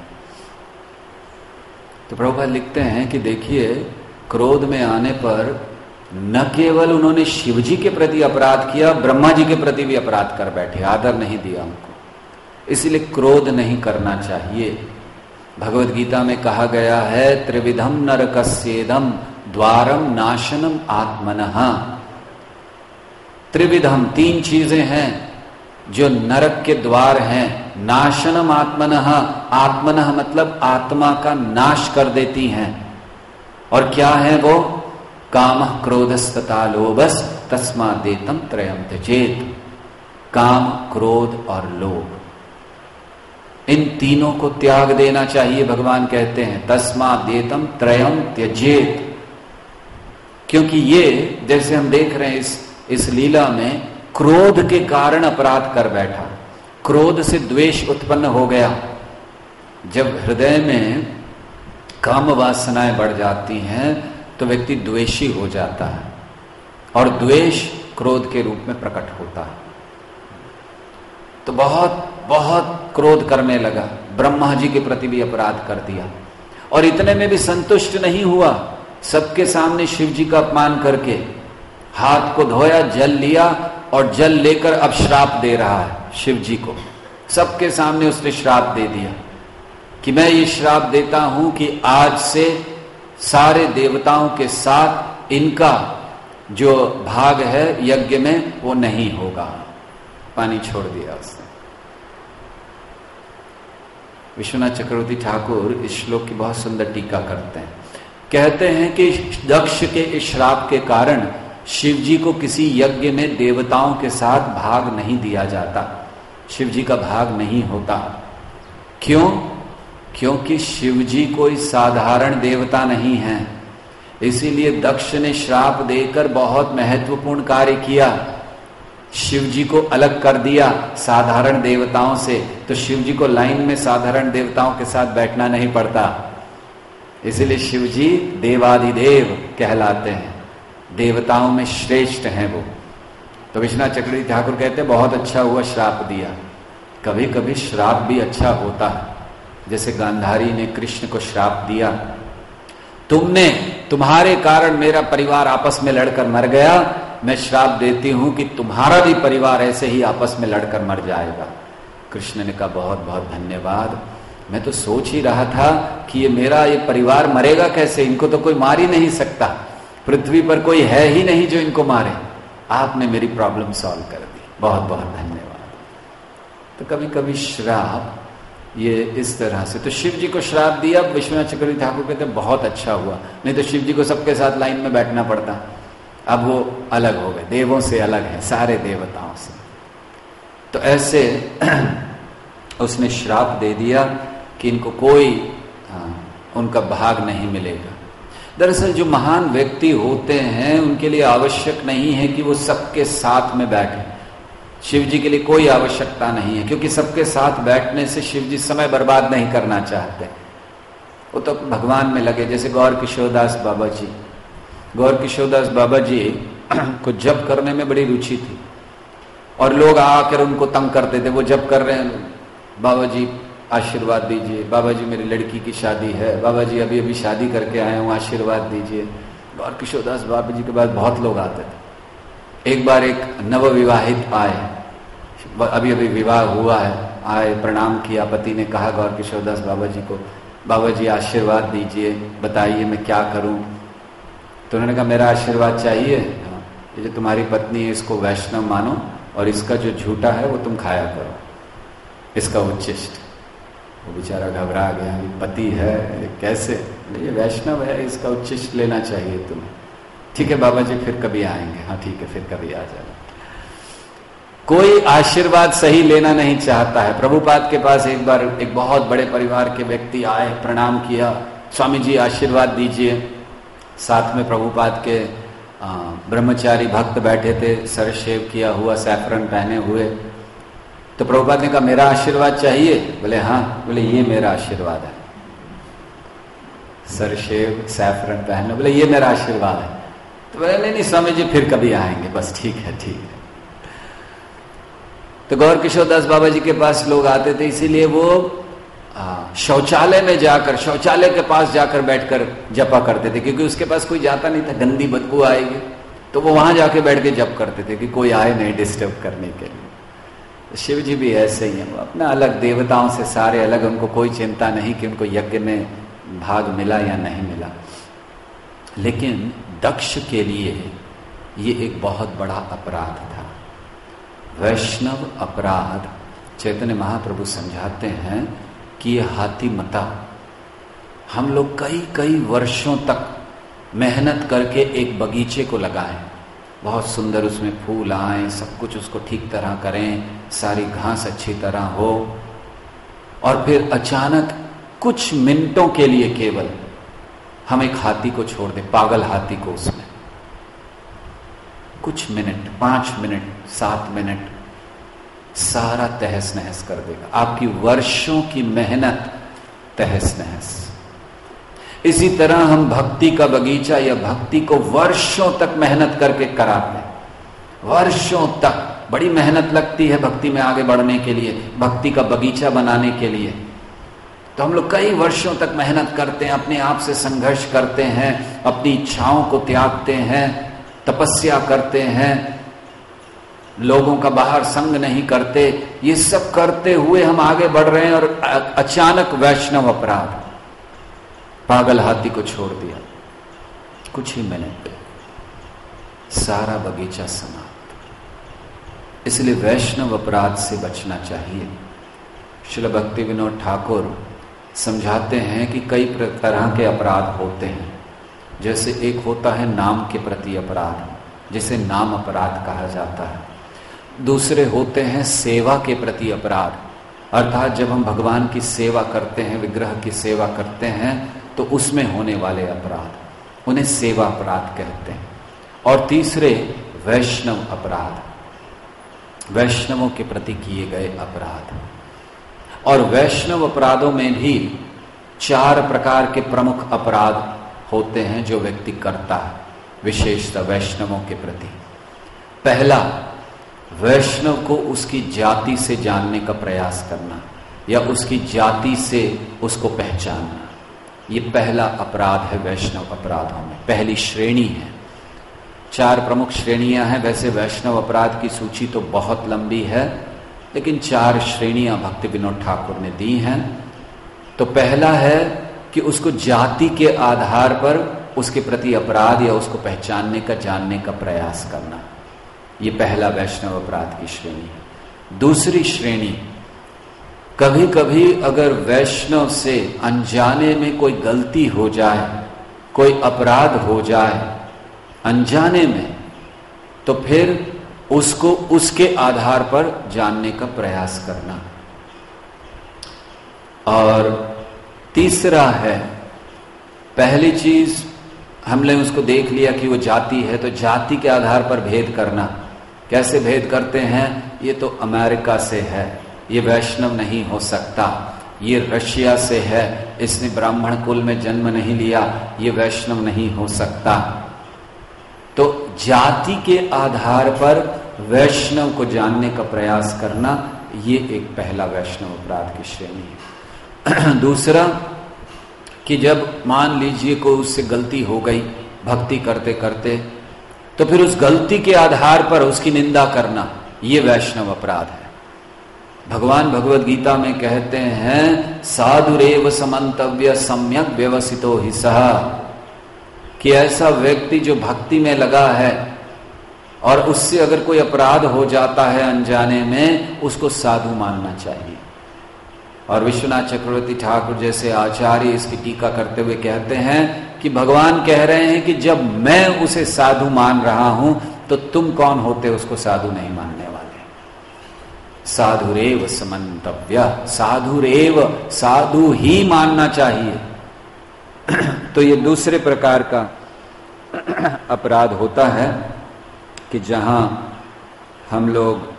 तो प्रभुपाद लिखते हैं कि देखिए, क्रोध में आने पर न केवल उन्होंने शिव जी के प्रति अपराध किया, ब्रह्मा जी के प्रति भी अपराध कर बैठे, आदर नहीं दिया उनको। इसलिए क्रोध नहीं करना चाहिए। भगवत गीता में कहा गया है, त्रिविधम नरकस्येदम द्वारम नाशनम आत्मनः। त्रिविधम, तीन चीजें हैं जो नरक के द्वार हैं, नाशनम आत्मनः, आत्मनः मतलब आत्मा का नाश कर देती हैं। और क्या है वो? कामः क्रोधस्तथा लोभस् तस्मादेतं त्रयं त्यजेत्। काम, क्रोध और लोभ, इन तीनों को त्याग देना चाहिए। भगवान कहते हैं तस्मादेतं त्रयं त्यजेत्, क्योंकि ये जैसे हम देख रहे हैं इस इस लीला में, क्रोध के कारण अपराध कर बैठा, क्रोध से द्वेष उत्पन्न हो गया। जब हृदय में काम वासनाएं बढ़ जाती हैं तो व्यक्ति द्वेषी हो जाता है, और द्वेष क्रोध के रूप में प्रकट होता है। तो बहुत बहुत क्रोध करने लगा, ब्रह्मा जी के प्रति भी अपराध कर दिया, और इतने में भी संतुष्ट नहीं हुआ। सबके सामने शिव जी का अपमान करके हाथ को धोया, जल लिया, और जल लेकर अब श्राप दे रहा है शिव जी को। सबके सामने उसने श्राप दे दिया कि मैं ये श्राप देता हूं कि आज से सारे देवताओं के साथ इनका जो भाग है यज्ञ में वो नहीं होगा। पानी छोड़ दिया उसने। विश्वनाथ चक्रवर्ती ठाकुर इस श्लोक की बहुत सुंदर टीका करते हैं। कहते हैं कि दक्ष के इस श्राप के कारण शिव जी को किसी यज्ञ में देवताओं के साथ भाग नहीं दिया जाता, शिव जी का भाग नहीं होता। क्यों? क्योंकि शिव जी कोई साधारण देवता नहीं है। इसीलिए दक्ष ने श्राप देकर बहुत महत्वपूर्ण कार्य किया, शिव जी को अलग कर दिया साधारण देवताओं से। तो शिव जी को लाइन में साधारण देवताओं के साथ बैठना नहीं पड़ता, इसीलिए शिव जी देवाधिदेव कहलाते हैं, देवताओं में श्रेष्ठ हैं वो। तो विश्वनाथ चक्रवर्ती ठाकुर कहते हैं बहुत अच्छा हुआ श्राप दिया। कभी कभी श्राप भी अच्छा होता है, जैसे गांधारी ने कृष्ण को श्राप दिया, तुमने तुम्हारे कारण मेरा परिवार आपस में लड़कर मर गया, मैं श्राप देती हूं कि तुम्हारा भी परिवार ऐसे ही आपस में लड़कर मर जाएगा। कृष्ण ने कहा बहुत बहुत धन्यवाद, मैं तो सोच ही रहा था कि ये मेरा ये परिवार मरेगा कैसे, इनको तो कोई मार ही नहीं सकता, पृथ्वी पर कोई है ही नहीं जो इनको मारे, आपने मेरी प्रॉब्लम सॉल्व कर दी, बहुत बहुत धन्यवाद। तो कभी कभी श्राप ये इस तरह से, तो शिव जी को श्राप दिया। विश्वनाथ चक्रवर्ती ठाकुर कहते हैं बहुत अच्छा हुआ, नहीं तो शिव जी को सबके साथ लाइन में बैठना पड़ता। अब वो अलग हो गए, देवों से अलग है, सारे देवताओं से। तो ऐसे उसने श्राप दे दिया कि इनको कोई हाँ, उनका भाग नहीं मिलेगा। दरअसल जो महान व्यक्ति होते हैं उनके लिए आवश्यक नहीं है कि वो सबके साथ में बैठे, शिव जी के लिए कोई आवश्यकता नहीं है, क्योंकि सबके साथ बैठने से शिव जी समय बर्बाद नहीं करना चाहते, वो तो भगवान में लगे। जैसे गौर किशोरदास बाबा जी, गौर किशोरदास बाबा जी को जप करने में बड़ी रुचि थी, और लोग आकर उनको तंग करते थे, वो जप कर रहे हैं, बाबा जी आशीर्वाद दीजिए, बाबा जी मेरी लड़की की शादी है, बाबा जी अभी अभी शादी करके आए हूँ, आशीर्वाद दीजिए। गौर किशोरदास बाबा जी के पास बहुत लोग आते थे। एक बार एक नवविवाहित आए, अभी अभी विवाह हुआ है, आए, प्रणाम किया, पति ने कहा गौर किशोरदास बाबा जी को, बाबा जी आशीर्वाद दीजिए, बताइए मैं क्या करूं। तो उन्होंने कहा मेरा आशीर्वाद चाहिए, ये जो तुम्हारी पत्नी है इसको वैष्णव मानो, और इसका जो झूठा है वो तुम खाया करो, इसका उच्चिष्ट। वो बेचारा घबरा गया, पति है कैसे, ये वैष्णव है, इसका उच्चिष्ट लेना चाहिए तुम्हें। ठीक है बाबा जी फिर कभी आएंगे, हाँ ठीक है फिर कभी आ जाना। कोई आशीर्वाद सही लेना नहीं चाहता है। प्रभुपाद के पास एक बार एक बहुत बड़े परिवार के व्यक्ति आए, प्रणाम किया, स्वामी जी आशीर्वाद दीजिए। साथ में प्रभुपाद के ब्रह्मचारी भक्त बैठे थे, सर शेव किया हुआ, सैफरन पहने हुए। तो प्रभुपाद ने कहा मेरा आशीर्वाद चाहिए? बोले हाँ। बोले ये मेरा आशीर्वाद है, सर शेव सैफरन पहने, बोले ये मेरा आशीर्वाद है। तो बोले नहीं नहीं स्वामी जी फिर कभी आएंगे, बस ठीक है ठीक है। तो गौर किशोरदास बाबा जी के पास लोग आते थे, इसीलिए वो शौचालय में जाकर, शौचालय के पास जाकर बैठकर जपा करते थे, क्योंकि उसके पास कोई जाता नहीं था, गंदी बदबू आएगी, तो वो वहां जाके बैठ के जप करते थे कि कोई आए नहीं डिस्टर्ब करने के लिए। तो शिव जी भी ऐसे ही हैं, वो अपना अलग, देवताओं से सारे अलग, उनको कोई चिंता नहीं कि उनको यज्ञ में भाग मिला या नहीं मिला। लेकिन दक्ष के लिए ये एक बहुत बड़ा अपराध था। वैष्णव अपराध चैतन्य महाप्रभु समझाते हैं कि ये हाथी मता हम लोग कई कई वर्षों तक मेहनत करके एक बगीचे को लगाएं, बहुत सुंदर उसमें फूल आए, सब कुछ उसको ठीक तरह करें, सारी घास अच्छी तरह हो, और फिर अचानक कुछ मिनटों के लिए केवल हम एक हाथी को छोड़ दें, पागल हाथी को, उसमें कुछ मिनट, पांच मिनट, सात मिनट, सारा तहस नहस कर देगा, आपकी वर्षों की मेहनत तहस नहस। इसी तरह हम भक्ति का बगीचा या भक्ति को वर्षों तक मेहनत करके कराते हैं, वर्षों तक बड़ी मेहनत लगती है भक्ति में आगे बढ़ने के लिए, भक्ति का बगीचा बनाने के लिए। तो हम लोग कई वर्षों तक मेहनत करते हैं, अपने आप से संघर्ष करते हैं, अपनी इच्छाओं को त्यागते हैं, तपस्या करते हैं, लोगों का बाहर संग नहीं करते, ये सब करते हुए हम आगे बढ़ रहे हैं और अचानक वैष्णव अपराध, पागल हाथी को छोड़ दिया, कुछ ही मिनट सारा बगीचा समाप्त। इसलिए वैष्णव अपराध से बचना चाहिए। श्रील भक्ति विनोद ठाकुर समझाते हैं कि कई तरह के अपराध होते हैं। जैसे एक होता है नाम के प्रति अपराध, जिसे नाम अपराध कहा जाता है। दूसरे होते हैं सेवा के प्रति अपराध, अर्थात जब हम भगवान की सेवा करते हैं, विग्रह की सेवा करते हैं, तो उसमें होने वाले अपराध, उन्हें सेवा अपराध कहते हैं। और तीसरे वैष्णव अपराध, वैष्णवों के प्रति किए गए अपराध। और वैष्णव अपराधों में भी चार प्रकार के प्रमुख अपराध होते हैं जो व्यक्ति करता है, विशेषतः वैष्णवों के प्रति। पहला, वैष्णव को उसकी जाति से जानने का प्रयास करना या उसकी जाति से उसको पहचानना, ये पहला अपराध है वैष्णव अपराधों में, पहली श्रेणी है। चार प्रमुख श्रेणियां हैं। वैसे वैष्णव अपराध की सूची तो बहुत लंबी है, लेकिन चार श्रेणियां भक्ति विनोद ठाकुर ने दी हैं। तो पहला है कि उसको जाति के आधार पर उसके प्रति अपराध या उसको पहचानने का, जानने का प्रयास करना, ये पहला वैष्णव अपराध की श्रेणी है। दूसरी श्रेणी, कभी कभी अगर वैष्णव से अनजाने में कोई गलती हो जाए, कोई अपराध हो जाए अनजाने में, तो फिर उसको उसके आधार पर जानने का प्रयास करना। और तीसरा है, पहली चीज हमने उसको देख लिया कि वो जाति है, तो जाति के आधार पर भेद करना। कैसे भेद करते हैं? ये तो अमेरिका से है, ये वैष्णव नहीं हो सकता, ये रशिया से है, इसने ब्राह्मण कुल में जन्म नहीं लिया, ये वैष्णव नहीं हो सकता। तो जाति के आधार पर वैष्णव को जानने का प्रयास करना, ये एक पहला वैष्णव अपराध की श्रेणी है। दूसरा कि जब मान लीजिए कोई उससे गलती हो गई भक्ति करते करते, तो फिर उस गलती के आधार पर उसकी निंदा करना, ये वैष्णव अपराध है। भगवान भगवद गीता में कहते हैं, साधुरेव समंतव्य सम्यक व्यवसितो हि सः, कि ऐसा व्यक्ति जो भक्ति में लगा है और उससे अगर कोई अपराध हो जाता है अनजाने में, उसको साधु मानना चाहिए। और विश्वनाथ चक्रवर्ती ठाकुर जैसे आचार्य इसकी टीका करते हुए कहते हैं कि भगवान कह रहे हैं कि जब मैं उसे साधु मान रहा हूं, तो तुम कौन होते उसको साधु नहीं मानने वाले। साधुरेव समंतव्य, साधुरेव, साधु ही मानना चाहिए। तो ये दूसरे प्रकार का अपराध होता है कि जहां हम लोग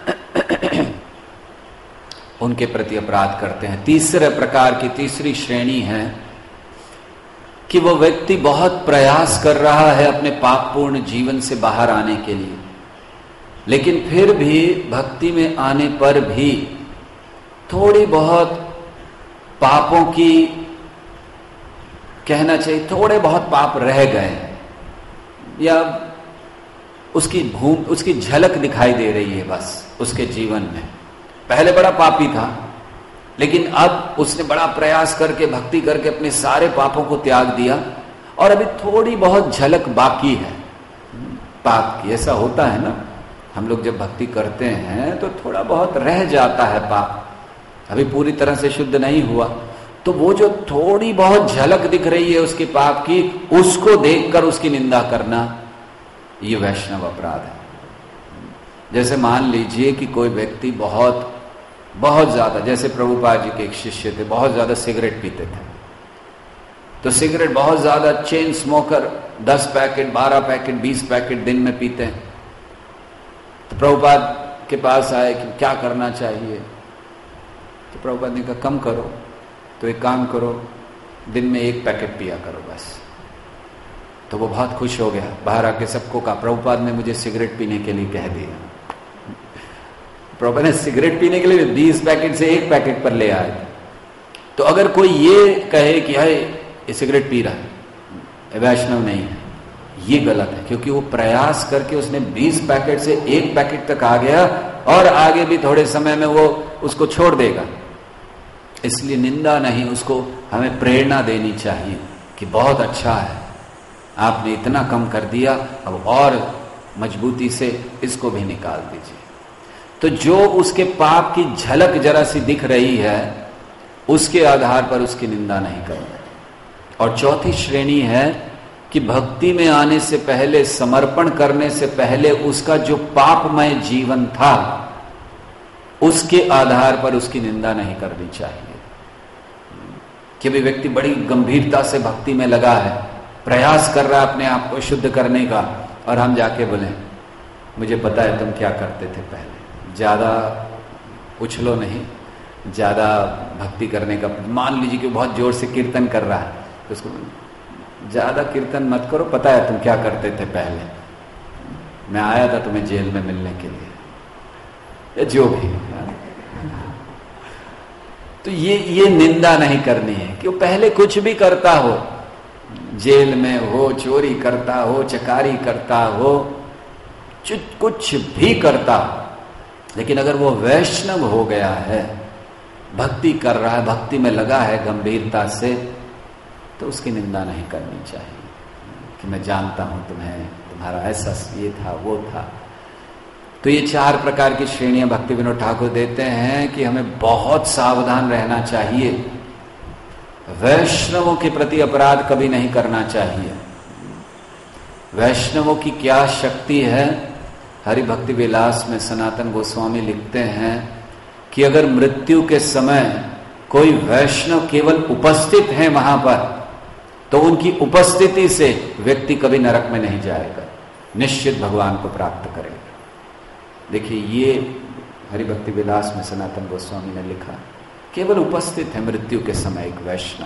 उनके प्रति अपराध करते हैं। तीसरे प्रकार की तीसरी श्रेणी है कि वो व्यक्ति बहुत प्रयास कर रहा है अपने पापपूर्ण जीवन से बाहर आने के लिए, लेकिन फिर भी भक्ति में आने पर भी थोड़ी बहुत पापों की, कहना चाहिए थोड़े बहुत पाप रह गए, या उसकी भूम उसकी झलक दिखाई दे रही है बस उसके जीवन में। पहले बड़ा पापी था, लेकिन अब उसने बड़ा प्रयास करके भक्ति करके अपने सारे पापों को त्याग दिया, और अभी थोड़ी बहुत झलक बाकी है पाप की। ऐसा होता है ना, हम लोग जब भक्ति करते हैं तो थोड़ा बहुत रह जाता है पाप, अभी पूरी तरह से शुद्ध नहीं हुआ, तो वो जो थोड़ी बहुत झलक दिख रही है उसके पाप की, उसको देखकर उसकी निंदा करना, ये वैष्णव अपराध है। जैसे मान लीजिए कि कोई व्यक्ति बहुत बहुत ज्यादा, जैसे प्रभुपाद जी के एक शिष्य थे, बहुत ज्यादा सिगरेट पीते थे, तो सिगरेट बहुत ज्यादा, चेन स्मोकर, दस पैकेट, बारह पैकेट, बीस पैकेट दिन में पीते हैं। तो प्रभुपाद के पास आए कि क्या करना चाहिए, तो प्रभुपाद ने कहा कम करो। तो एक काम करो, दिन में एक पैकेट पिया करो बस। तो वो बहुत खुश हो गया, बाहर आके सबको कहा प्रभुपाद ने मुझे सिगरेट पीने के लिए कह दिया। प्रभुपाद ने सिगरेट पीने के लिए बीस पैकेट से एक पैकेट पर ले आए। तो अगर कोई ये कहे कि हाय ये सिगरेट पी रहा है, वैष्णव नहीं है, ये गलत है, क्योंकि वो प्रयास करके उसने बीस पैकेट से एक पैकेट तक आ गया और आगे भी थोड़े समय में वो उसको छोड़ देगा। इसलिए निंदा नहीं, उसको हमें प्रेरणा देनी चाहिए कि बहुत अच्छा है, आपने इतना कम कर दिया, अब और मजबूती से इसको भी निकाल दीजिए। तो जो उसके पाप की झलक जरा सी दिख रही है, उसके आधार पर उसकी निंदा नहीं करना। और चौथी श्रेणी है कि भक्ति में आने से पहले, समर्पण करने से पहले उसका जो पापमय जीवन था, उसके आधार पर उसकी निंदा नहीं करनी चाहिए। कि भी व्यक्ति बड़ी गंभीरता से भक्ति में लगा है, प्रयास कर रहा है अपने आप को शुद्ध करने का, और हम जाके बोले मुझे पता है तुम क्या करते थे पहले, ज्यादा उछलो नहीं, ज्यादा भक्ति करने का। मान लीजिए कि बहुत जोर से कीर्तन कर रहा है, तो उसको ज्यादा कीर्तन मत करो, पता है तुम क्या करते थे पहले, मैं आया था तुम्हें जेल में मिलने के लिए, या जो भी। तो ये ये निंदा नहीं करनी है कि वो पहले कुछ भी करता हो, जेल में हो, चोरी करता हो, चकारी करता हो, कुछ भी करता हो, लेकिन अगर वो वैष्णव हो गया है, भक्ति कर रहा है, भक्ति में लगा है गंभीरता से, तो उसकी निंदा नहीं करनी चाहिए कि मैं जानता हूं तुम्हें, तुम्हारा ऐसा ये था वो था। तो ये चार प्रकार की श्रेणियां भक्ति विनोद ठाकुर देते हैं कि हमें बहुत सावधान रहना चाहिए, वैष्णवों के प्रति अपराध कभी नहीं करना चाहिए। वैष्णवों की क्या शक्ति है, हरि भक्ति विलास में सनातन गोस्वामी लिखते हैं कि अगर मृत्यु के समय कोई वैष्णव केवल उपस्थित है वहां पर, तो उनकी उपस्थिति से व्यक्ति कभी नरक में नहीं जाएगा, निश्चित भगवान को प्राप्त करेगा। देखिए ये हरि भक्ति विलास में सनातन गोस्वामी ने लिखा, केवल उपस्थित है मृत्यु के समय एक वैष्णव।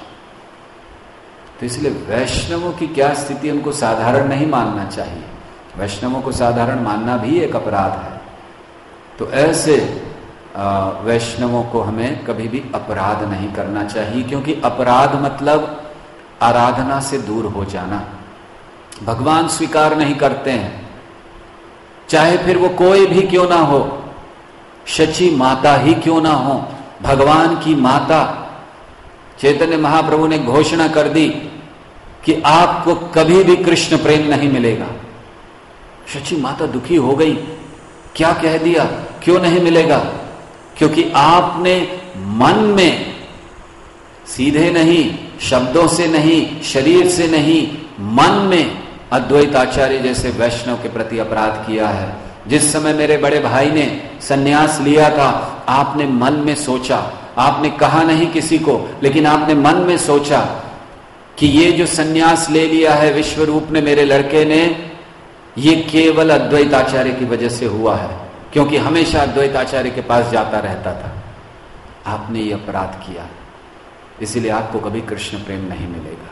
तो इसलिए वैष्णवों की क्या स्थिति हमको साधारण नहीं मानना चाहिए, वैष्णवों को साधारण मानना भी एक अपराध है। तो ऐसे वैष्णवों को हमें कभी भी अपराध नहीं करना चाहिए, क्योंकि अपराध मतलब आराधना से दूर हो जाना। भगवान स्वीकार नहीं करते हैं, चाहे फिर वो कोई भी क्यों ना हो, शची माता ही क्यों ना हो, भगवान की माता। चैतन्य महाप्रभु ने घोषणा कर दी कि आपको कभी भी कृष्ण प्रेम नहीं मिलेगा। शची माता दुखी हो गई, क्या कह दिया, क्यों नहीं मिलेगा? क्योंकि आपने मन में, सीधे नहीं, शब्दों से नहीं, शरीर से नहीं, मन में अद्वैत आचार्य जैसे वैष्णव के प्रति अपराध किया है। जिस समय मेरे बड़े भाई ने सन्यास लिया था, आपने मन में सोचा, आपने कहा नहीं किसी को, लेकिन आपने मन में सोचा कि ये जो सन्यास ले लिया है विश्व रूप ने, मेरे लड़के ने, ये केवल अद्वैत आचार्य की वजह से हुआ है, क्योंकि हमेशा अद्वैत आचार्य के पास जाता रहता था। आपने ये अपराध किया, इसीलिए आपको कभी कृष्ण प्रेम नहीं मिलेगा।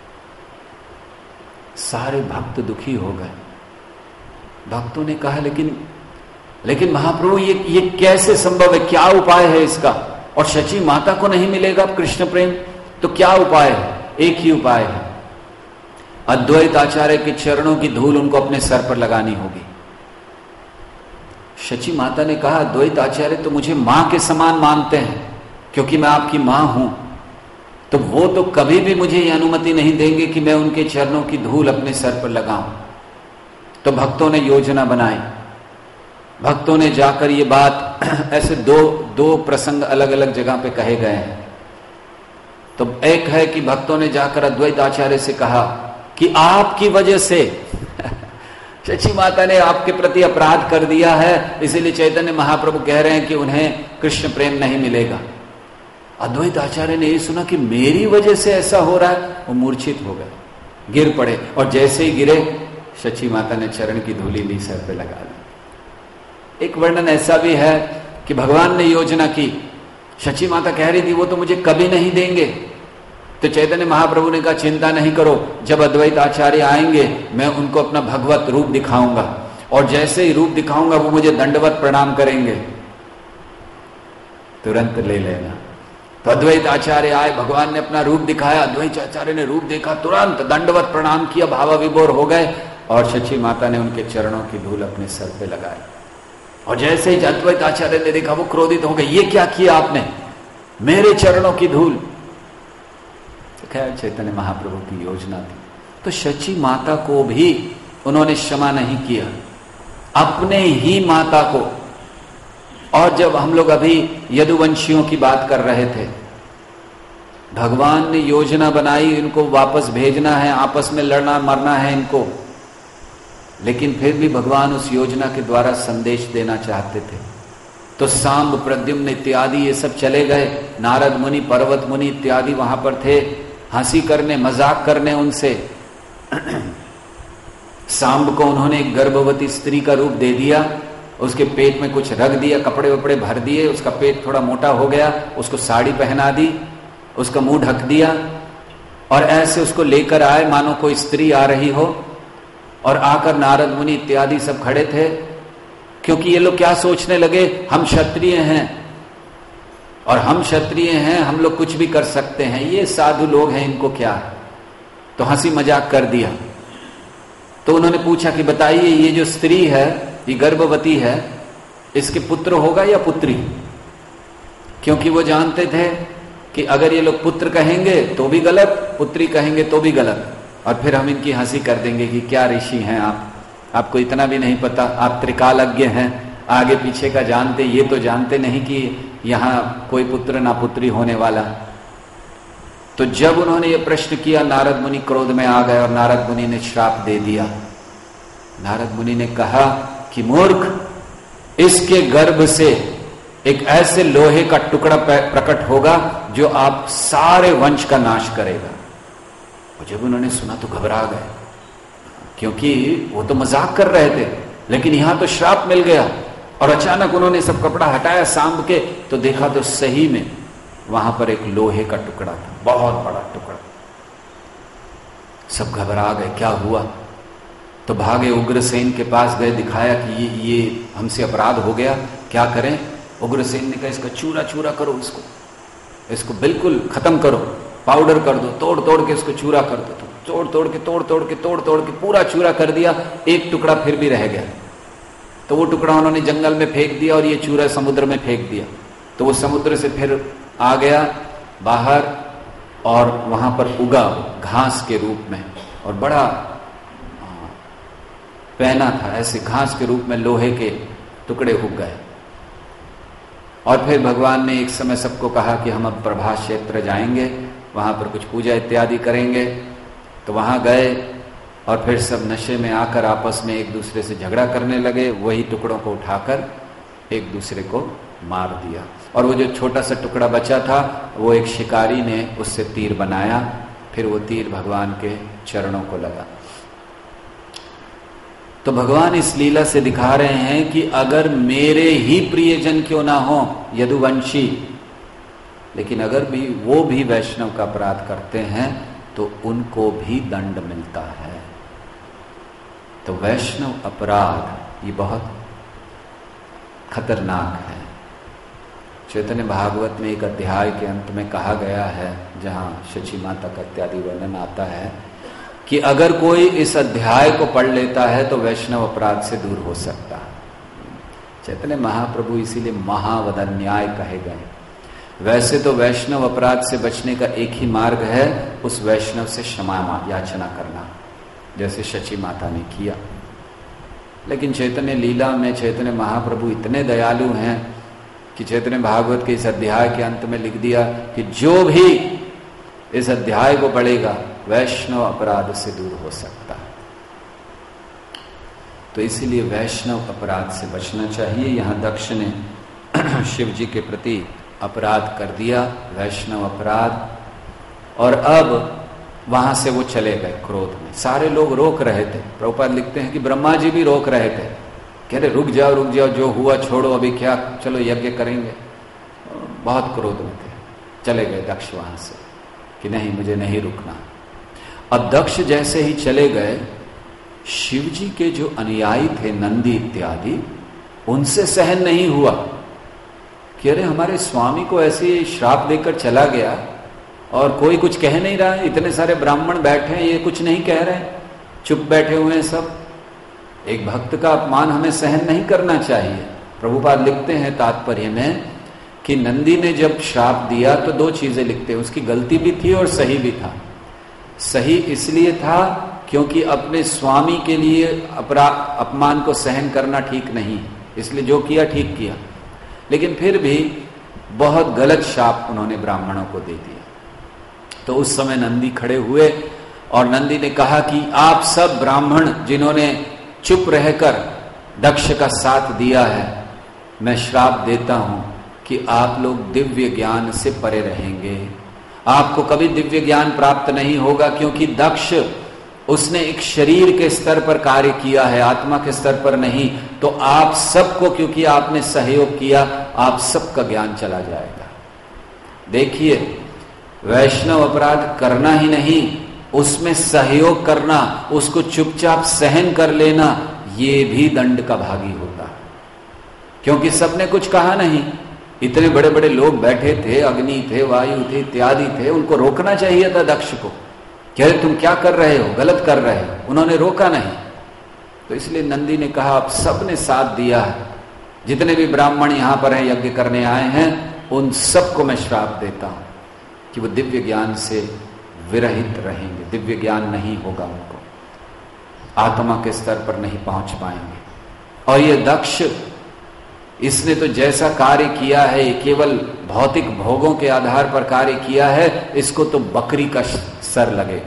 सारे भक्त दुखी हो गए। भक्तों ने कहा लेकिन लेकिन महाप्रभु ये ये कैसे संभव है, क्या उपाय है इसका? और शची माता को नहीं मिलेगा कृष्ण प्रेम, तो क्या उपाय है? एक ही उपाय है, अद्वैत आचार्य के चरणों की धूल उनको अपने सर पर लगानी होगी। शची माता ने कहा अद्वैत आचार्य तो मुझे मां के समान मानते हैं, क्योंकि मैं आपकी मां हूं, तो वो तो कभी भी मुझे ये अनुमति नहीं देंगे कि मैं उनके चरणों की धूल अपने सर पर लगाऊं। तो भक्तों ने योजना बनाई भक्तों ने जाकर ये बात, ऐसे दो दो प्रसंग अलग अलग जगह पे कहे गए हैं। तो एक है कि भक्तों ने जाकर अद्वैत आचार्य से कहा कि आपकी वजह से शची माता ने आपके प्रति अपराध कर दिया है, इसीलिए चैतन्य महाप्रभु कह रहे हैं कि उन्हें कृष्ण प्रेम नहीं मिलेगा। अद्वैत आचार्य ने ये सुना कि मेरी वजह से ऐसा हो रहा है, वो मूर्छित हो गए, गिर पड़े, और जैसे ही गिरे शची माता ने चरण की धूली ली, सर पे लगा ली। एक वर्णन ऐसा भी है कि भगवान ने योजना की, शची माता कह रही थी वो तो मुझे कभी नहीं देंगे, तो चैतन्य महाप्रभु ने कहा चिंता नहीं करो, जब अद्वैत आचार्य आएंगे मैं उनको अपना भगवत रूप दिखाऊंगा, और जैसे ही रूप दिखाऊंगा वो मुझे दंडवत प्रणाम करेंगे, तुरंत ले लेना। तो अद्वैत आचार्य आए, भगवान ने अपना रूप दिखाया, अद्वैत आचार्य ने रूप देखा, तुरंत दंडवत प्रणाम किया, भावाविभोर हो गए, और शची माता ने उनके चरणों की धूल अपने सर पे लगाई। और जैसे ही अद्वैत आचार्य ने देखा वो क्रोधित हो गए, ये क्या किया आपने, मेरे चरणों की धूल। खैर चैतन्य महाप्रभु की योजना थी। तो शची माता को भी उन्होंने क्षमा नहीं किया, अपने ही माता को। और जब हम लोग अभी यदुवंशियों की बात कर रहे थे, भगवान ने योजना बनाई, इनको वापस भेजना है, आपस में लड़ना मरना है इनको, लेकिन फिर भी भगवान उस योजना के द्वारा संदेश देना चाहते थे। तो सांब, प्रद्युम्न इत्यादि ये सब चले गए, नारद मुनि, पर्वत मुनि इत्यादि वहां पर थे, हंसी करने, मजाक करने उनसे। सांब को उन्होंने एक गर्भवती स्त्री का रूप दे दिया, उसके पेट में कुछ रख दिया, कपड़े वपड़े भर दिए, उसका पेट थोड़ा मोटा हो गया, उसको साड़ी पहना दी, उसका मुंह ढक दिया, और ऐसे उसको लेकर आए मानो कोई स्त्री आ रही हो। और आकर नारद मुनि इत्यादि सब खड़े थे, क्योंकि ये लोग क्या सोचने लगे, हम क्षत्रिय हैं, और हम क्षत्रिय हैं, हम लोग कुछ भी कर सकते हैं, ये साधु लोग हैं, इनको क्या। तो हंसी मजाक कर दिया। तो उन्होंने पूछा कि बताइए ये जो स्त्री है, ये गर्भवती है, इसके पुत्र होगा या पुत्री, क्योंकि वो जानते थे कि अगर ये लोग पुत्र कहेंगे तो भी गलत, पुत्री कहेंगे तो भी गलत, और फिर हम इनकी हंसी कर देंगे कि क्या ऋषि हैं आप, आपको इतना भी नहीं पता, आप त्रिकालज्ञ हैं, आगे पीछे का जानते, ये तो जानते नहीं कि यहां कोई पुत्र ना पुत्री होने वाला। तो जब उन्होंने ये प्रश्न किया, नारद मुनि क्रोध में आ गए और नारद मुनि ने श्राप दे दिया। नारद मुनि ने कहा कि मूर्ख, इसके गर्भ से एक ऐसे लोहे का टुकड़ा प्रकट होगा जो आप सारे वंश का नाश करेगा। और जब उन्होंने सुना तो घबरा गए, क्योंकि वो तो मजाक कर रहे थे, लेकिन यहां तो श्राप मिल गया। और अचानक उन्होंने सब कपड़ा हटाया सांब के, तो देखा तो सही में वहां पर एक लोहे का टुकड़ा था, बहुत बड़ा टुकड़ा। सब घबरा गए, क्या हुआ। तो भागे उग्रसेन के पास गए, दिखाया कि ये ये हमसे अपराध हो गया, क्या करें। उग्रसेन ने कहा इसका चूरा चूरा करो, इसको इसको बिल्कुल खत्म करो, पाउडर कर दो, तोड़ तोड़ के इसको चूरा कर दो। तो तोड़ तोड़ के तोड़ तोड़ के तोड़ तोड़ के पूरा चूरा कर दिया, एक टुकड़ा फिर भी रह गया। तो वो टुकड़ा उन्होंने जंगल में फेंक दिया और ये चूरा समुद्र में फेंक दिया। तो वो समुद्र से फिर आ गया बाहर, और वहां पर उगा घास के रूप में, और बड़ा पहना था, ऐसे घास के रूप में लोहे के टुकड़े उग गए। और फिर भगवान ने एक समय सबको कहा कि हम अब प्रभास क्षेत्र जाएंगे, वहां पर कुछ पूजा इत्यादि करेंगे। तो वहां गए, और फिर सब नशे में आकर आपस में एक दूसरे से झगड़ा करने लगे, वही टुकड़ों को उठाकर एक दूसरे को मार दिया। और वो जो छोटा सा टुकड़ा बचा था, वो एक शिकारी ने उससे तीर बनाया, फिर वो तीर भगवान के चरणों को लगा। तो भगवान इस लीला से दिखा रहे हैं कि अगर मेरे ही प्रियजन क्यों ना हो, यदुवंशी, लेकिन अगर भी वो भी वैष्णव का अपराध करते हैं तो उनको भी दंड मिलता है। तो वैष्णव अपराध ये बहुत खतरनाक है। चैतन्य भागवत में एक अध्याय के अंत में कहा गया है, जहां शची माता का इत्यादि वर्णन आता है, कि अगर कोई इस अध्याय को पढ़ लेता है तो वैष्णव अपराध से दूर हो सकता है। चैतन्य महाप्रभु इसीलिए महावदन्याय कहे गए। वैसे तो वैष्णव अपराध से बचने का एक ही मार्ग है, उस वैष्णव से क्षमा याचना करना, जैसे शची माता ने किया। लेकिन चैतन्य लीला में चैतन्य महाप्रभु इतने दयालु हैं कि चैतन्य भागवत के इस अध्याय के अंत में लिख दिया कि जो भी इस अध्याय को पढ़ेगा वैष्णव अपराध से दूर हो सकता है। तो इसीलिए वैष्णव अपराध से बचना चाहिए। यहां दक्ष ने शिव जी के प्रति अपराध कर दिया, वैष्णव अपराध, और अब वहां से वो चले गए क्रोध में। सारे लोग रोक रहे थे। प्रभुपाद लिखते हैं कि ब्रह्मा जी भी रोक रहे थे, कह रहे रुक जाओ रुक जाओ, जो हुआ छोड़ो, अभी क्या, चलो यज्ञ करेंगे। बहुत क्रोध में थे, चले गए दक्ष वहां से कि नहीं, मुझे नहीं रुकना। अब दक्ष जैसे ही चले गए, शिव जी के जो अनुयायी थे नंदी इत्यादि, उनसे सहन नहीं हुआ कि अरे हमारे स्वामी को ऐसे श्राप देकर चला गया और कोई कुछ कह नहीं रहा है, इतने सारे ब्राह्मण बैठे हैं, ये कुछ नहीं कह रहे हैं, चुप बैठे हुए हैं सब। एक भक्त का अपमान हमें सहन नहीं करना चाहिए। प्रभुपाद लिखते हैं तात्पर्य में कि नंदी ने जब श्राप दिया तो दो चीजें लिखते हैं, उसकी गलती भी थी और सही भी था। सही इसलिए था क्योंकि अपने स्वामी के लिए अपराध अपमान को सहन करना ठीक नहीं, इसलिए जो किया ठीक किया, लेकिन फिर भी बहुत गलत शाप उन्होंने ब्राह्मणों को दे दिया। तो उस समय नंदी खड़े हुए और नंदी ने कहा कि आप सब ब्राह्मण जिन्होंने चुप रहकर दक्ष का साथ दिया है, मैं श्राप देता हूं कि आप लोग दिव्य ज्ञान से परे रहेंगे, आपको कभी दिव्य ज्ञान प्राप्त नहीं होगा, क्योंकि दक्ष उसने एक शरीर के स्तर पर कार्य किया है, आत्मा के स्तर पर नहीं। तो आप सबको, क्योंकि आपने सहयोग किया, आप सबका ज्ञान चला जाएगा। देखिए, वैष्णव अपराध करना ही नहीं, उसमें सहयोग करना, उसको चुपचाप सहन कर लेना, ये भी दंड का भागी होता है। क्योंकि सबने कुछ कहा नहीं, इतने बड़े बड़े लोग बैठे थे, अग्नि थे, वायु थे, इत्यादि थे, उनको रोकना चाहिए था दक्ष को, कह रहे तुम क्या कर रहे हो, गलत कर रहे हो, उन्होंने रोका नहीं। तो इसलिए नंदी ने कहा अब सबने साथ दिया है, जितने भी ब्राह्मण यहां पर हैं, यज्ञ करने आए हैं, उन सबको मैं श्राप देता हूं कि वो दिव्य ज्ञान से विरहित रहेंगे, दिव्य ज्ञान नहीं होगा उनको, आत्मा के स्तर पर नहीं पहुंच पाएंगे। और ये दक्ष, इसने तो जैसा कार्य किया है, केवल भौतिक भोगों के आधार पर कार्य किया है, इसको तो बकरी का सर लगेगा।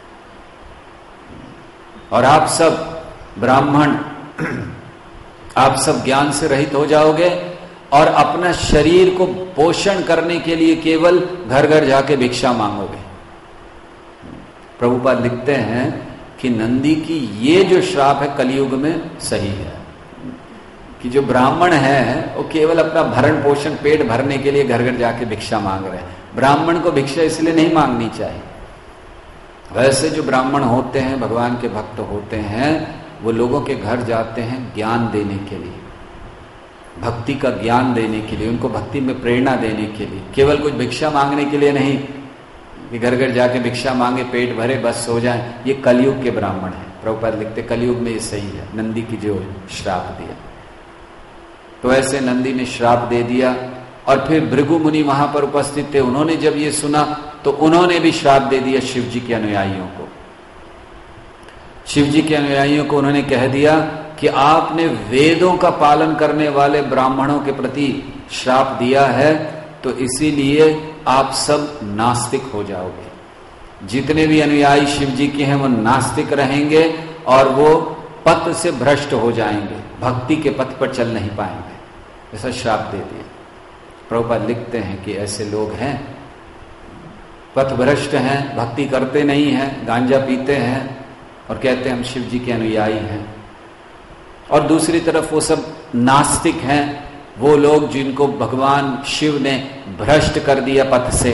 और आप सब ब्राह्मण, आप सब ज्ञान से रहित हो जाओगे और अपना शरीर को पोषण करने के लिए केवल घर घर जाके भिक्षा मांगोगे। प्रभुपाद लिखते हैं कि नंदी की ये जो श्राप है कलयुग में सही है, कि जो ब्राह्मण है वो केवल अपना भरण पोषण, पेट भरने के लिए घर घर जाके भिक्षा मांग रहे हैं। ब्राह्मण को भिक्षा इसलिए नहीं मांगनी चाहिए। वैसे जो ब्राह्मण होते हैं, भगवान के भक्त होते हैं, वो लोगों के घर जाते हैं ज्ञान देने के लिए, भक्ति का ज्ञान देने के लिए, उनको भक्ति में प्रेरणा देने के लिए, केवल कुछ भिक्षा मांगने के लिए नहीं कि घर घर जाके भिक्षा मांगे, पेट भरे, बस सो जाए। ये कलयुग के ब्राह्मण हैं। प्रभुपाद लिखते कलयुग में ये सही है, नंदी की जो श्राप दिया। तो ऐसे नंदी ने श्राप दे दिया। और फिर भृगु मुनि वहां पर उपस्थित थे, उन्होंने जब ये सुना तो उन्होंने भी श्राप दे दिया शिव जी के अनुयायियों को। शिव जी के अनुयायियों को उन्होंने कह दिया कि आपने वेदों का पालन करने वाले ब्राह्मणों के प्रति श्राप दिया है, तो इसीलिए आप सब नास्तिक हो जाओगे। जितने भी अनुयायी शिव जी के हैं वो नास्तिक रहेंगे और वो पथ से भ्रष्ट हो जाएंगे, भक्ति के पथ पर चल नहीं पाएंगे। ऐसा श्राप दे दिया। प्रभुपाद लिखते हैं कि ऐसे लोग हैं, पथ भ्रष्ट हैं, भक्ति करते नहीं हैं, गांजा पीते हैं और कहते हैं हम शिव जी के अनुयायी हैं। और दूसरी तरफ वो सब नास्तिक हैं, वो लोग जिनको भगवान शिव ने भ्रष्ट कर दिया पथ से।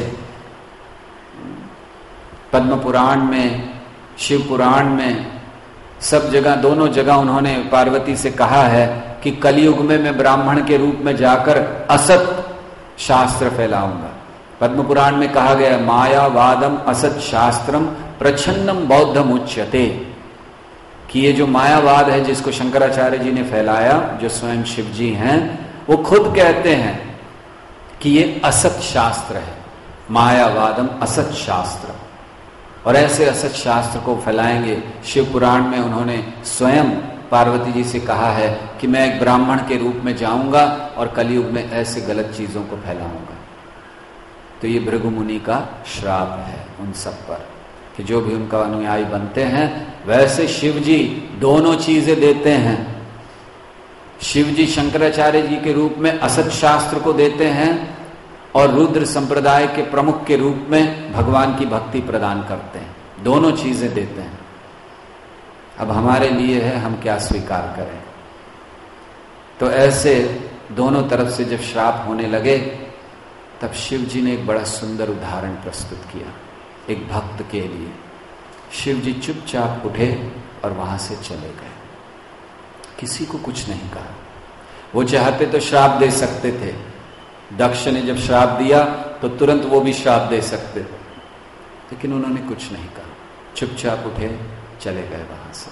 पद्म पुराण में, शिव पुराण में, सब जगह, दोनों जगह उन्होंने पार्वती से कहा है कि कलयुग में मैं ब्राह्मण के रूप में जाकर असत शास्त्र फैलाऊंगा। पद्म पुराण में कहा गया मायावादम असत शास्त्रम प्रच्छन्नम बौद्धम उच्यते, कि ये जो मायावाद है जिसको शंकराचार्य जी ने फैलाया, जो स्वयं शिव जी हैं, वो खुद कहते हैं कि ये असत शास्त्र है, मायावादम असत शास्त्र। और ऐसे असत शास्त्र को फैलाएंगे। शिव पुराण में उन्होंने स्वयं पार्वती जी से कहा है कि मैं एक ब्राह्मण के रूप में जाऊंगा और कलयुग में ऐसे गलत चीजों को फैलाऊंगा। तो ये भृगु मुनि का श्राप है उन सब पर कि जो भी उनका अनुयायी बनते हैं। वैसे शिव जी दोनों चीजें देते हैं। शिव जी शंकराचार्य जी के रूप में असत शास्त्र को देते हैं और रुद्र संप्रदाय के प्रमुख के रूप में भगवान की भक्ति प्रदान करते हैं। दोनों चीजें देते हैं। अब हमारे लिए है हम क्या स्वीकार करें। तो ऐसे दोनों तरफ से जब श्राप होने लगे तब शिव जी ने एक बड़ा सुंदर उदाहरण प्रस्तुत किया एक भक्त के लिए। शिव जी चुपचाप उठे और वहां से चले गए, किसी को कुछ नहीं कहा। वो चाहते तो श्राप दे सकते थे। दक्ष ने जब श्राप दिया तो तुरंत वो भी श्राप दे सकते थे, लेकिन उन्होंने कुछ नहीं कहा, चुपचाप उठे चले गए वहां से।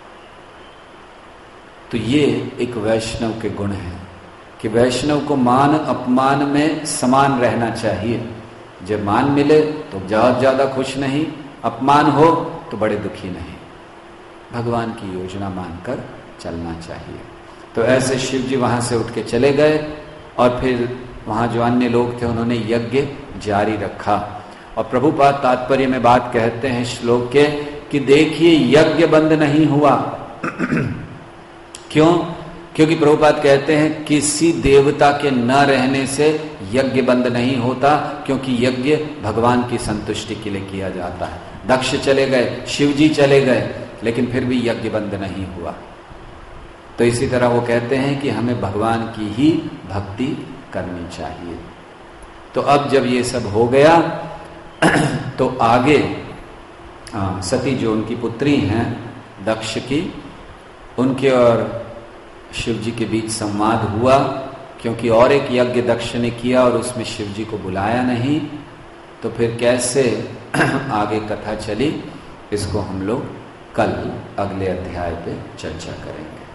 तो ये एक वैष्णव के गुण हैं कि वैष्णव को मान अपमान में समान रहना चाहिए। जब मान मिले तो बहुत ज्यादा खुश नहीं, अपमान हो तो बड़े दुखी नहीं। भगवान की योजना मानकर चलना चाहिए। तो ऐसे शिव जी वहां से उठ के चले गए और फिर वहां जो अन्य लोग थे उन्होंने यज्ञ जारी रखा। और प्रभुपाद तात्पर्य में बात कहते हैं श्लोक के कि देखिए यज्ञ बंद नहीं हुआ। क्यों? क्योंकि प्रभुपाद कहते हैं किसी देवता के न रहने से यज्ञ बंद नहीं होता, क्योंकि यज्ञ भगवान की संतुष्टि के लिए किया जाता है। दक्ष चले गए, शिव जी चले गए, लेकिन फिर भी यज्ञ बंद नहीं हुआ। तो इसी तरह वो कहते हैं कि हमें भगवान की ही भक्ति करनी चाहिए। तो अब जब ये सब हो गया तो आगे आ, सती जो उनकी पुत्री हैं दक्ष की, उनके और शिव जी के बीच संवाद हुआ, क्योंकि और एक यज्ञ दक्ष ने किया और उसमें शिव जी को बुलाया नहीं। तो फिर कैसे आगे कथा चली, इसको हम लोग कल अगले अध्याय पे चर्चा करेंगे।